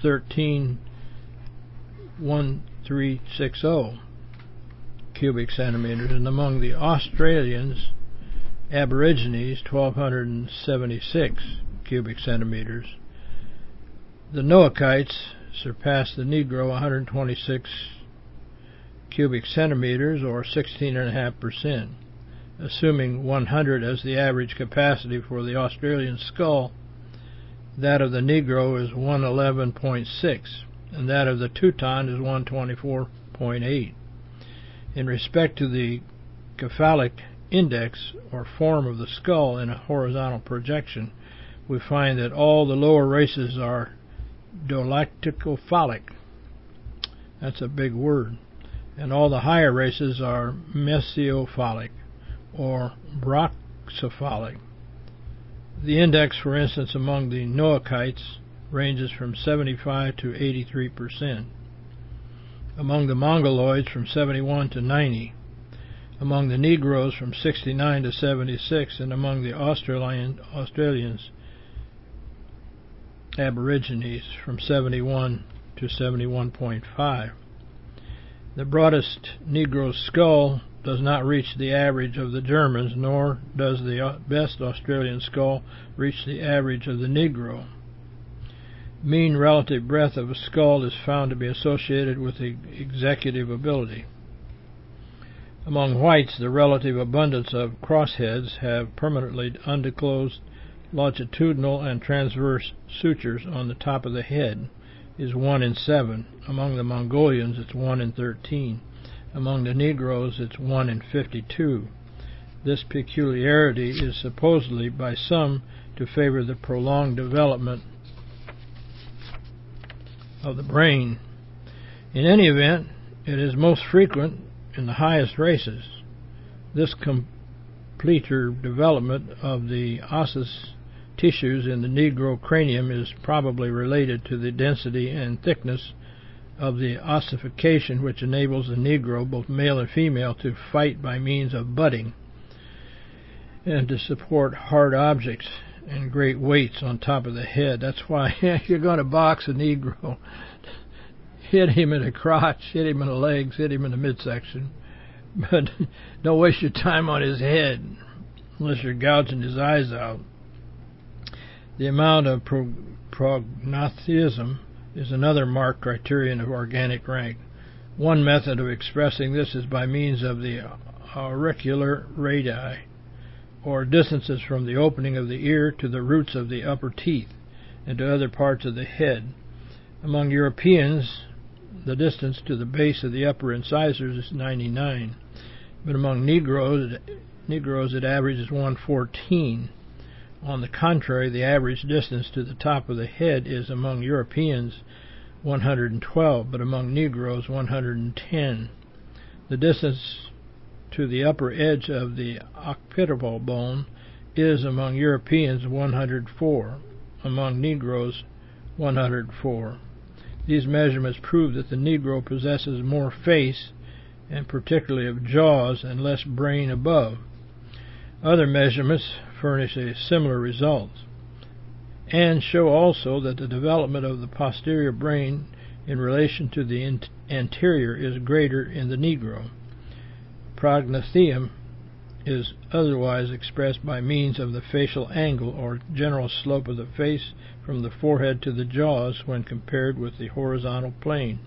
13.1360 cubic centimeters, and among the Australians, Aborigines, 1,276 cubic centimeters. The Noachites surpass the Negro 126 cubic centimeters, or 16.5%. Assuming 100 as the average capacity for the Australian skull, that of the Negro is 111.6, and that of the Teuton is 124.8. In respect to the cephalic index, or form of the skull in a horizontal projection, we find that all the lower races are dolichocephalic. That's a big word. And all the higher races are mesiocephalic, or brachycephalic. The index, for instance, among the Noachites ranges from 75 to 83%. Among the Mongoloids, from 71 to 90. Among the Negroes, from 69 to 76, and among the Australians, Aborigines, from 71 to 71.5. The broadest Negro skull does not reach the average of the Germans, nor does the best Australian skull reach the average of the Negro. Mean relative breadth of a skull is found to be associated with executive ability. Among whites, the relative abundance of crossheads have permanently undisclosed longitudinal and transverse sutures on the top of the head is 1 in 7. Among the Mongolians, it's 1 in 13. Among the Negroes, it's 1 in 52. This peculiarity is supposedly by some to favor the prolonged development of the brain. In any event, it is most frequent in the highest races. This completer development of the osseous tissues in the Negro cranium is probably related to the density and thickness of the ossification which enables the Negro, both male and female, to fight by means of butting and to support hard objects and great weights on top of the head. That's why if you're going to box a Negro, hit him in the crotch, hit him in the legs, hit him in the midsection, But don't waste your time on his head unless you're gouging his eyes out. The amount of prognathism is another marked criterion of organic rank. One method of expressing this is by means of the auricular radii, or distances from the opening of the ear to the roots of the upper teeth and to other parts of the head. Among Europeans, the distance to the base of the upper incisors is 99, but among Negroes it averages 114. On the contrary, the average distance to the top of the head is among Europeans 112, but among Negroes 110. The distance to the upper edge of the occipital bone is among Europeans 104, among Negroes 104. These measurements prove that the Negro possesses more face, and particularly of jaws, and less brain above. Other measurements furnish a similar result, and show also that the development of the posterior brain in relation to the anterior is greater in the Negro. Prognathism is otherwise expressed by means of the facial angle or general slope of the face from the forehead to the jaws when compared with the horizontal plane.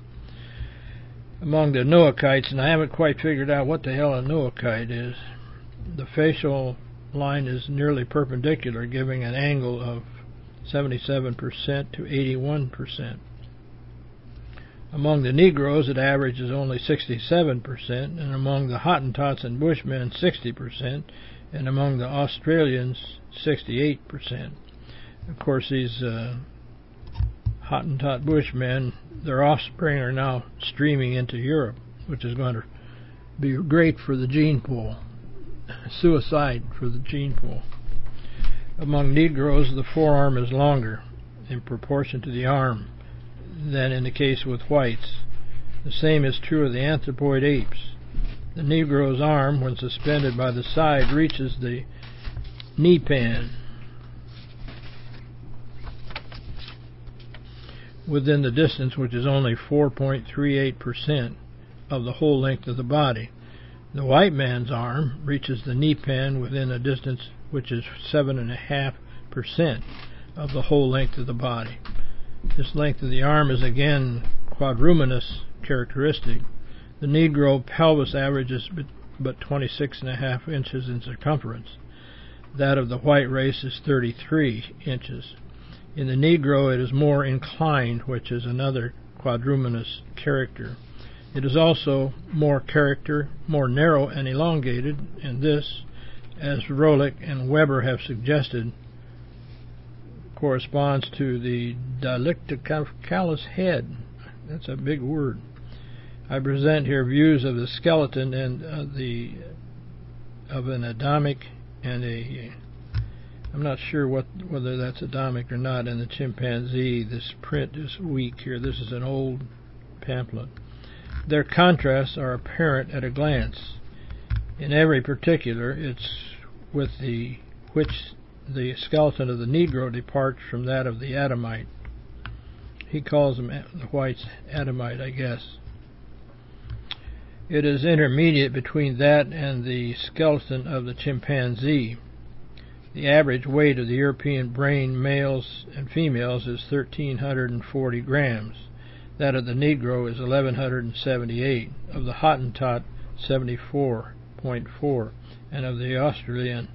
Among the Noachites, and I haven't quite figured out what the hell a Noachite is, the facial line is nearly perpendicular, giving an angle of 77% to 81%. Among the Negroes, it averages only 67%, and among the Hottentots and Bushmen, 60%, and among the Australians, 68%. Of course, these Hottentot Bushmen, their offspring are now streaming into Europe, which is going to be great for the gene pool. Suicide for the gene pool. Among Negroes, the forearm is longer in proportion to the arm than in the case with whites. The same is true of the anthropoid apes. The Negro's arm, when suspended by the side, reaches the knee pan within the distance, which is only 4.38% of the whole length of the body. The white man's arm reaches the knee pan within a distance which is 7.5% of the whole length of the body. This length of the arm is again quadruminous characteristic. The Negro pelvis averages but 26.5 inches in circumference. That of the white race is 33 inches. In the Negro it is more inclined, which is another quadruminous character. It is also more narrow and elongated, and this, as Rohlich and Weber have suggested, corresponds to the dolichocephalous head. That's a big word. I present here views of the skeleton and of an Adamic and I'm not sure whether that's Adamic or not, in the chimpanzee. This print is weak here. This is an old pamphlet. Their contrasts are apparent at a glance. In every particular, it's with which the skeleton of the Negro departs from that of the Adamite. He calls them the whites Adamite, I guess. It is intermediate between that and the skeleton of the chimpanzee. The average weight of the European brain, males and females, is 1,340 grams. That of the Negro is 1,178, of the Hottentot 74.4, and of the Australian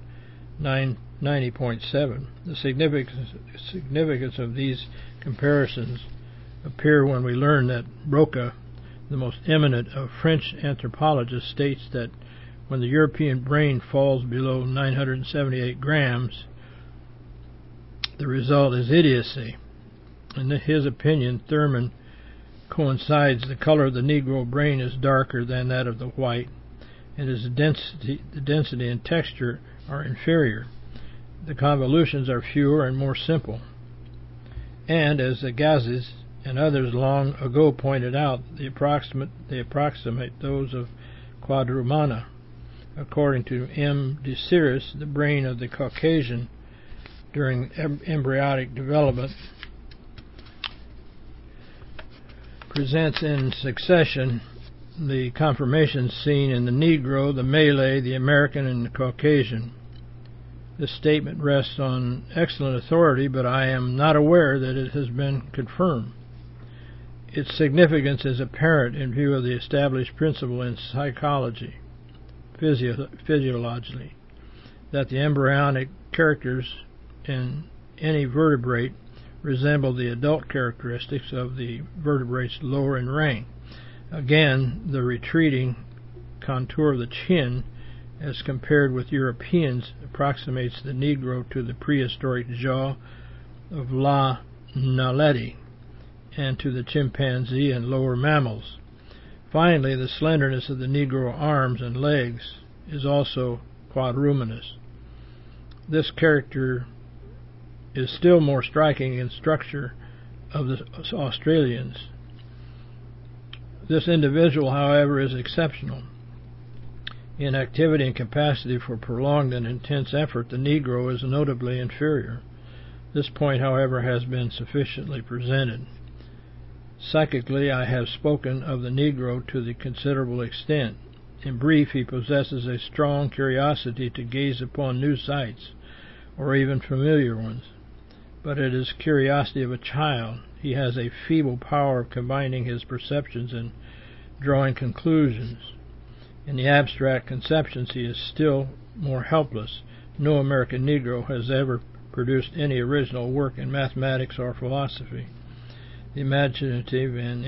90.7. The significance of these comparisons appear when we learn that Broca, the most eminent of French anthropologists, states that when the European brain falls below 978 grams, the result is idiocy. In his opinion, Thurman coincides. The color of the Negro brain is darker than that of the white, and the density and texture are inferior. The convolutions are fewer and more simple. And, as Agassiz and others long ago pointed out, they approximate those of Quadrumana. According to M. de Siris, the brain of the Caucasian during embryonic development presents in succession the conformations seen in the Negro, the Malay, the American, and the Caucasian. This statement rests on excellent authority, but I am not aware that it has been confirmed. Its significance is apparent in view of the established principle in psychology, physiologically, that the embryonic characters in any vertebrate resemble the adult characteristics of the vertebrates lower in rank. Again, the retreating contour of the chin, as compared with Europeans, approximates the Negro to the prehistoric jaw of La Naledi and to the chimpanzee and lower mammals. Finally, the slenderness of the Negro arms and legs is also quadruminous. This character is still more striking in structure of the Australians. This individual, however, is exceptional. In activity and capacity for prolonged and intense effort, the Negro is notably inferior. This point, however, has been sufficiently presented. Psychically, I have spoken of the Negro to the considerable extent. In brief, he possesses a strong curiosity to gaze upon new sights, or even familiar ones. But it is curiosity of a child. He has a feeble power of combining his perceptions and drawing conclusions. In the abstract conceptions, he is still more helpless. No American Negro has ever produced any original work in mathematics or philosophy. The imaginative and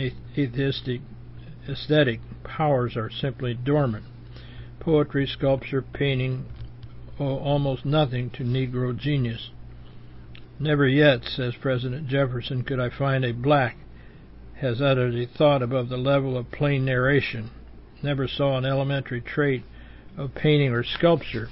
aesthetic powers are simply dormant. Poetry, sculpture, painting owe almost nothing to Negro genius. Never yet, says President Jefferson, could I find a black has uttered a thought above the level of plain narration. Never saw an elementary trait of painting or sculpture.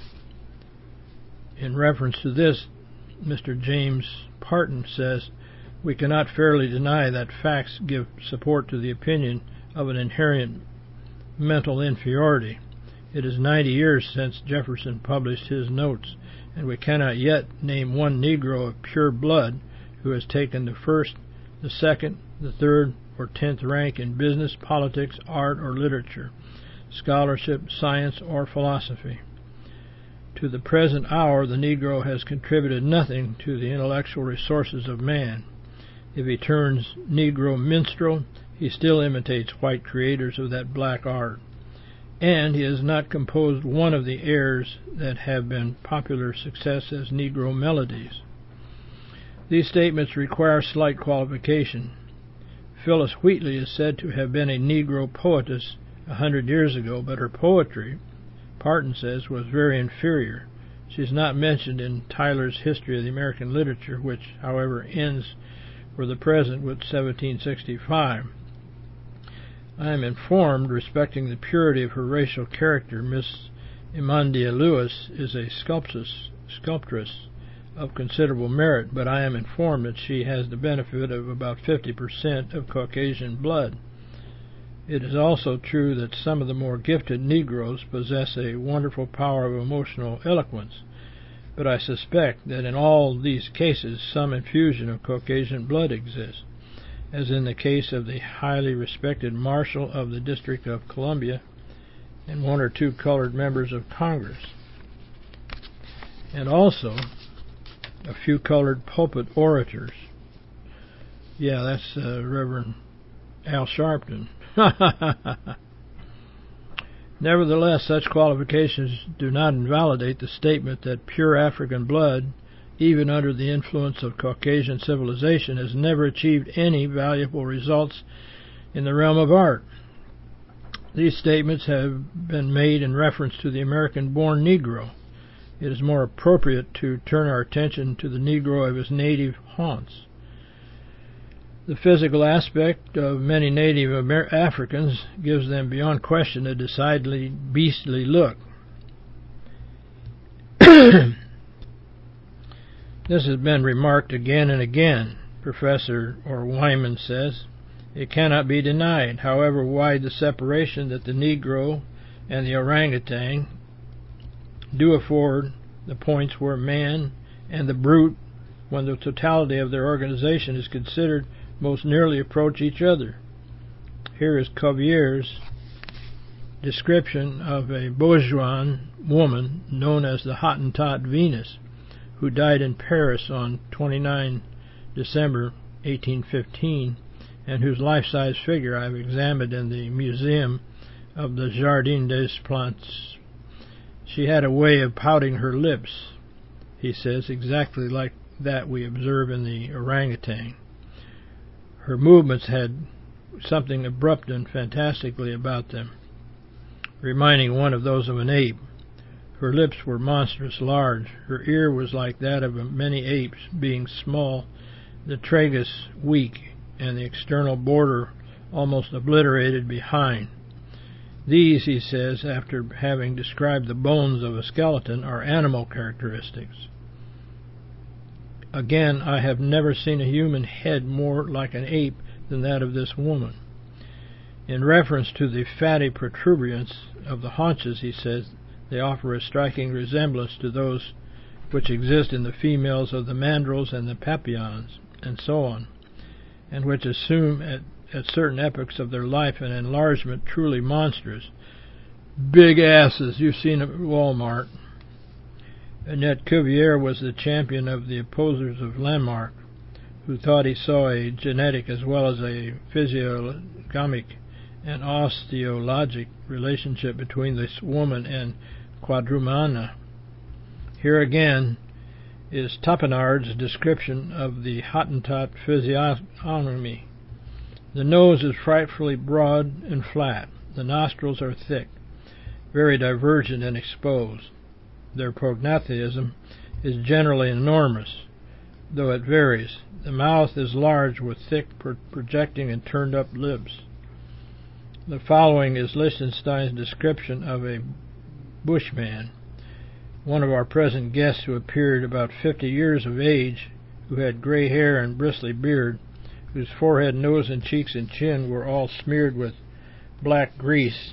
In reference to this, Mr. James Parton says, we cannot fairly deny that facts give support to the opinion of an inherent mental inferiority. It is 90 years since Jefferson published his notes, and we cannot yet name one Negro of pure blood who has taken the first, the second, the third, or 10th rank in business, politics, art, or literature, scholarship, science, or philosophy. To the present hour, the Negro has contributed nothing to the intellectual resources of man. If he turns Negro minstrel, he still imitates white creators of that black art. And he has not composed one of the airs that have been popular success as Negro melodies. These statements require slight qualification. Phyllis Wheatley is said to have been a Negro poetess 100 years ago, but her poetry, Parton says, was very inferior. She is not mentioned in Tyler's History of the American Literature, which, however, ends for the present with 1765. I am informed respecting the purity of her racial character. Miss Emandia Lewis is a sculptress of considerable merit, but I am informed that she has the benefit of about 50% of Caucasian blood. It is also true that some of the more gifted Negroes possess a wonderful power of emotional eloquence, but I suspect that in all these cases some infusion of Caucasian blood exists, as in the case of the highly respected Marshal of the District of Columbia and one or two colored members of Congress, and also a few colored pulpit orators. Yeah, that's Reverend Al Sharpton. Nevertheless, such qualifications do not invalidate the statement that pure African blood, even under the influence of Caucasian civilization, has never achieved any valuable results in the realm of art. These statements have been made in reference to the American-born Negro. It is more appropriate to turn our attention to the Negro of his native haunts. The physical aspect of many native Africans gives them beyond question a decidedly beastly look. This has been remarked again and again, Professor Wyman says. It cannot be denied, however wide the separation, that the Negro and the orangutan do afford the points where man and the brute, when the totality of their organization is considered, most nearly approach each other. Here is Cuvier's description of a bourgeois woman known as the Hottentot Venus, who died in Paris on 29 December 1815, and whose life-size figure I've examined in the museum of the Jardin des Plantes. She had a way of pouting her lips, he says, exactly like that we observe in the orangutan. Her movements had something abrupt and fantastically about them, reminding one of those of an ape. Her lips were monstrous large. Her ear was like that of many apes, being small, the tragus weak, and the external border almost obliterated behind. These, he says, after having described the bones of a skeleton, are animal characteristics. Again, I have never seen a human head more like an ape than that of this woman. In reference to the fatty protuberance of the haunches, he says, they offer a striking resemblance to those which exist in the females of the mandrills and the papillons, and so on, and which assume at certain epochs of their life an enlargement truly monstrous. Big asses you've seen at Walmart. And yet Cuvier was the champion of the opposers of Lamarck, who thought he saw a genetic as well as a physiognomic and osteologic relationship between this woman and Quadrumana. Here again is Topinard's description of the Hottentot physiognomy. The nose is frightfully broad and flat. The nostrils are thick, very divergent and exposed. Their prognathism is generally enormous, though it varies. The mouth is large with thick, projecting and turned-up lips. The following is Lichtenstein's description of a bushman, one of our present guests who appeared about 50 years of age, who had gray hair and bristly beard, whose forehead, nose, and cheeks and chin were all smeared with black grease,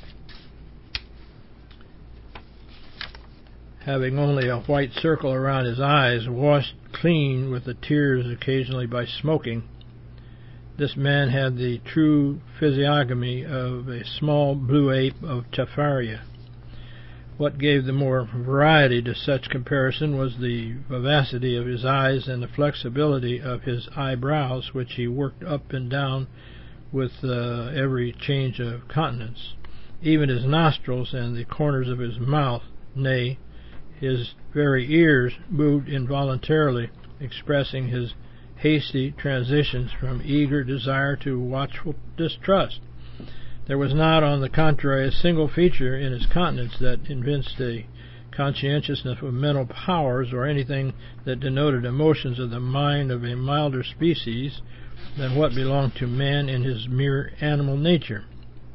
having only a white circle around his eyes, washed clean with the tears occasionally by smoking. This man had the true physiognomy of a small blue ape of Chafaria. What gave the more variety to such comparison was the vivacity of his eyes and the flexibility of his eyebrows, which he worked up and down with every change of countenance. Even his nostrils and the corners of his mouth, nay, his very ears, moved involuntarily, expressing his hasty transitions from eager desire to watchful distrust. There was not, on the contrary, a single feature in his countenance that evinced a conscientiousness of mental powers or anything that denoted emotions of the mind of a milder species than what belonged to man in his mere animal nature.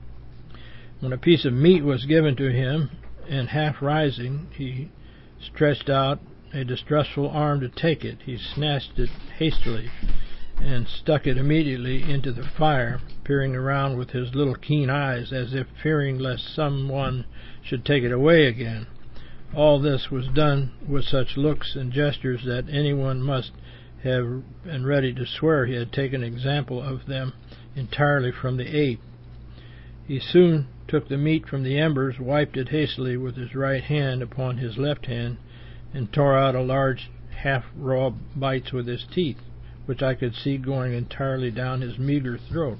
When a piece of meat was given to him, and half rising, he stretched out a distrustful arm to take it. He snatched it hastily and stuck it immediately into the fire, peering around with his little keen eyes as if fearing lest someone should take it away again. All this was done with such looks and gestures that anyone must have been ready to swear he had taken an example of them entirely from the ape. He soon took the meat from the embers, wiped it hastily with his right hand upon his left hand, and tore out a large half-raw bites with his teeth, which I could see going entirely down his meager throat.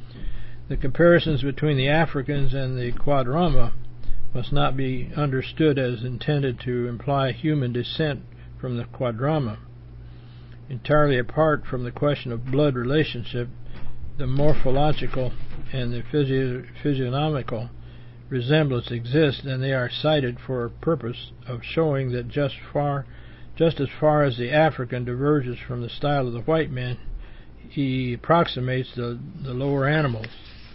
The comparisons between the Africans and the Quadrumana must not be understood as intended to imply human descent from the Quadrumana. Entirely apart from the question of blood relationship, the morphological and the physiognomical resemblance exists, and they are cited for a purpose of showing that just as far as the African diverges from the style of the white man, he approximates the lower animals.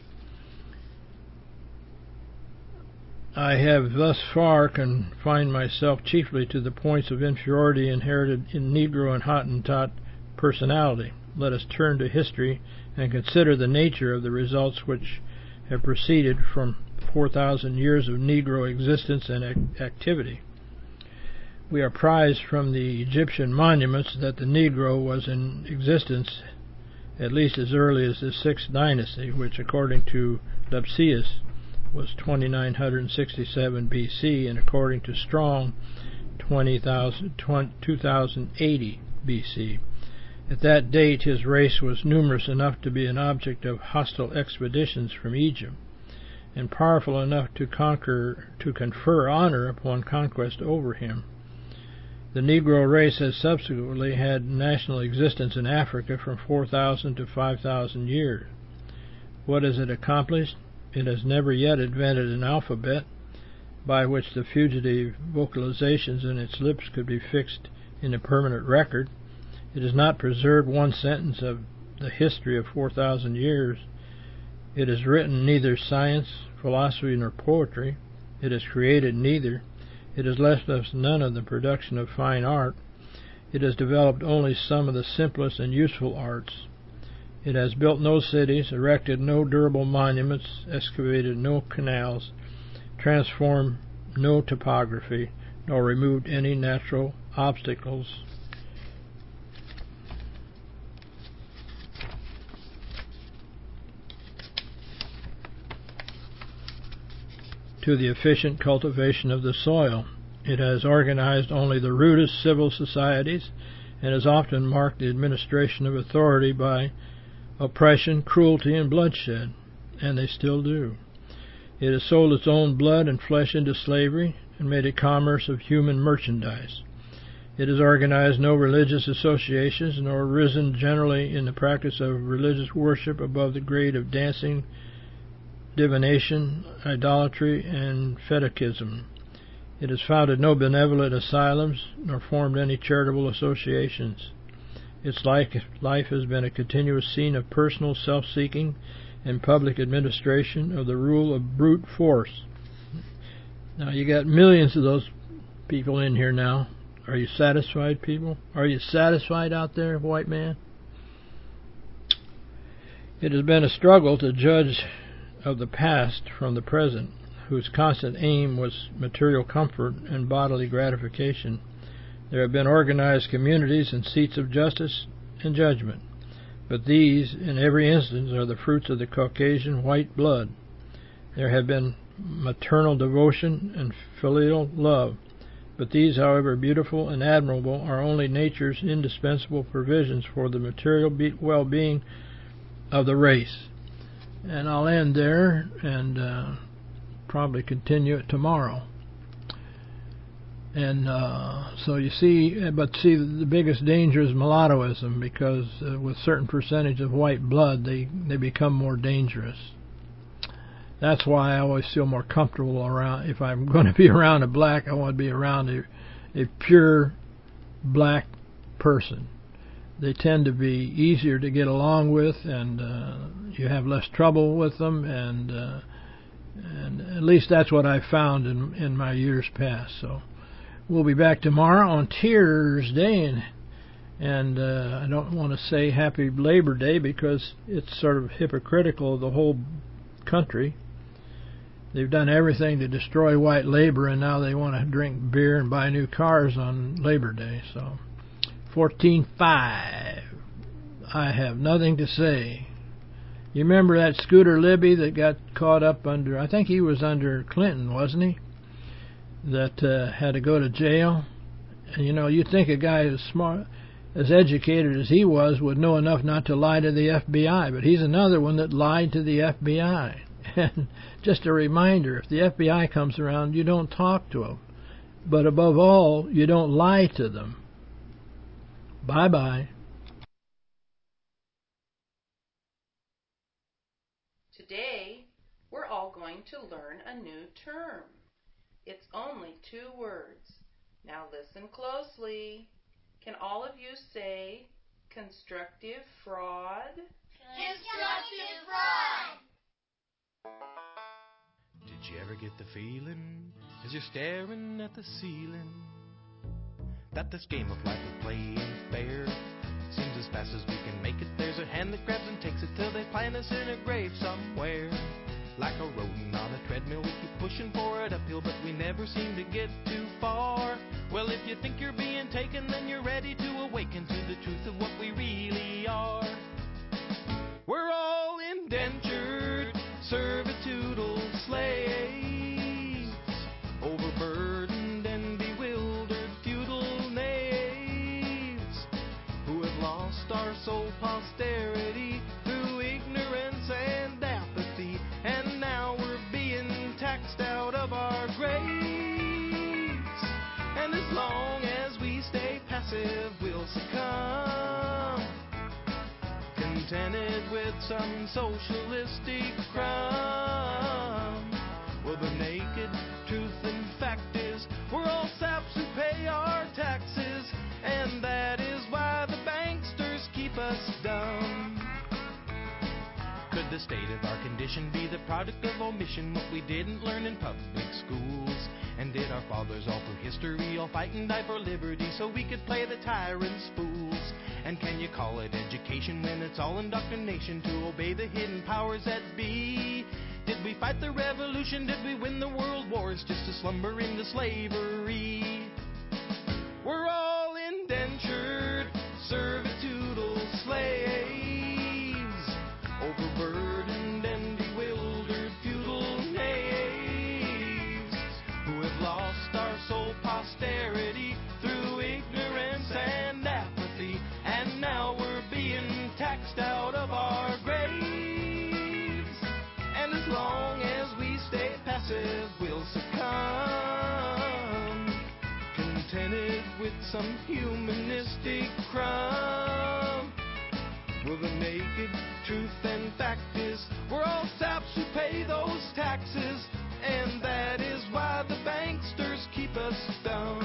I have thus far confined myself chiefly to the points of inferiority inherited in Negro and Hottentot personality. Let us turn to history and consider the nature of the results which have proceeded from 4,000 years of Negro existence and activity. We are apprised from the Egyptian monuments that the Negro was in existence at least as early as the 6th dynasty, which, according to Lepsius, was 2967 BC, and according to Strong, 2080 BC. At that date, his race was numerous enough to be an object of hostile expeditions from Egypt, and powerful enough to confer honor upon conquest over him. The Negro race has subsequently had national existence in Africa from 4,000 to 5,000 years. What has it accomplished? It has never yet invented an alphabet by which the fugitive vocalizations in its lips could be fixed in a permanent record. It has not preserved one sentence of the history of 4,000 years. It has written neither science, philosophy, nor poetry. It has created neither. It has left us none of the production of fine art. It has developed only some of the simplest and useful arts. It has built no cities, erected no durable monuments, excavated no canals, transformed no topography, nor removed any natural obstacles. To the efficient cultivation of the soil. It has organized only the rudest civil societies, and has often marked the administration of authority by oppression, cruelty, and bloodshed, and they still do. It has sold its own blood and flesh into slavery, and made a commerce of human merchandise. It has organized no religious associations, nor risen generally in the practice of religious worship above the grade of dancing, divination, idolatry, and fetichism. It has founded no benevolent asylums, nor formed any charitable associations. Its life has been a continuous scene of personal self-seeking and public administration of the rule of brute force. Now, you got millions of those people in here now. Are you satisfied, people? Are you satisfied out there, white man? It has been a struggle to judge of the past from the present, whose constant aim was material comfort and bodily gratification. There have been organized communities and seats of justice and judgment, but these, in every instance, are the fruits of the Caucasian white blood. There have been maternal devotion and filial love, but these, however beautiful and admirable, are only nature's indispensable provisions for the material well-being of the race. And I'll end there and probably continue it tomorrow. And so you see, the biggest danger is mulattoism, because with certain percentage of white blood, they become more dangerous. That's why I always feel more comfortable around. If I'm going to be around a black, I want to be around a pure black person. They tend to be easier to get along with, and you have less trouble with them, and at least that's what I've found in my years past. So we'll be back tomorrow on Tears Day, and I don't want to say Happy Labor Day, because it's sort of hypocritical of the whole country. They've done everything to destroy white labor, and now they want to drink beer and buy new cars on Labor Day. So 14-5. I have nothing to say. You remember that Scooter Libby that got caught up under, I think he was under Clinton, wasn't he? That had to go to jail. And you'd think a guy as smart, as educated as he was, would know enough not to lie to the FBI, but he's another one that lied to the FBI. And just a reminder, if the FBI comes around, you don't talk to them. But above all, you don't lie to them. Bye-bye. Today, we're all going to learn a new term. It's only 2 words. Now listen closely. Can all of you say constructive fraud? Constructive fraud! Did you ever get the feeling, as you're staring at the ceiling, that this game of life is playing fair? Seems as fast as we can make it, there's a hand that grabs and takes it till they plant us in a grave somewhere. Like a rodent on a treadmill, we keep pushing forward uphill, but we never seem to get too far. Well, if you think you're being taken, then you're ready to awaken to the truth of what we really are. We're all indentured, servitudal slaves. lost our sole posterity through ignorance and apathy, and now we're being taxed out of our graves. And as long as we stay passive, we'll succumb, contented with some socialistic crumb. Well, the naked truth and fact is we're all saps who pay our taxes, and that is why the banksters keep us dumb. Could the state of our condition be the product of omission, what we didn't learn in public schools? And did our fathers all through history all fight and die for liberty so we could play the tyrant's fools? And can you call it education when it's all indoctrination to obey the hidden powers that be? Did we fight the revolution? Did we win the world wars just to slumber into slavery? We're all indentured, servitudal slaves, overburdened and bewildered feudal knaves, who have lost our sole posterity through ignorance and apathy, and now we're being taxed out of our graves. And as long as we stay passive, we'll succumb, contented with some humanistic crumb. Well, the naked truth and fact is we're all saps who pay those taxes, and that is why the banksters keep us dumb.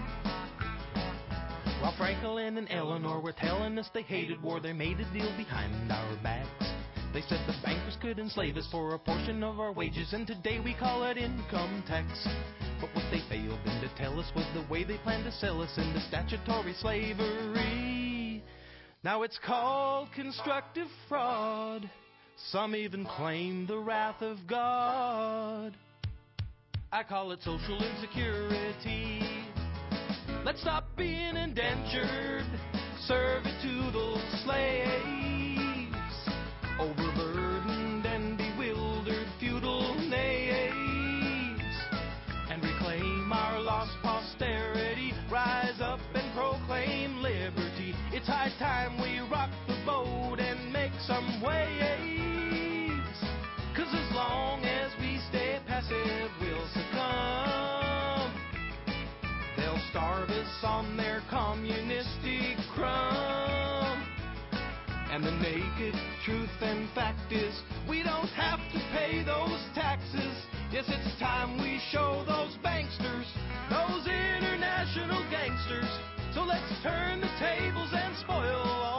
While Franklin and Eleanor were telling us they hated war, they made a deal behind our backs. They said the bankers could enslave us for a portion of our wages, and today we call it income tax. But what they failed then to tell us was the way they planned to sell us into statutory slavery. Now it's called constructive fraud. Some even claim the wrath of God. I call it social insecurity. Let's stop being indentured, servitudal slaves, overburdened and bewildered feudal knaves, and reclaim our lost posterity. Rise up and proclaim liberty. It's high time we rock the boat and make some waves. 'Cause as long as we stay passive, we'll succumb. They'll starve us on their communistic crumb. And the naked truth and fact is we don't have to pay those taxes. Yes, it's time we show those banksters, those international gangsters. So let's turn the tables and spoil all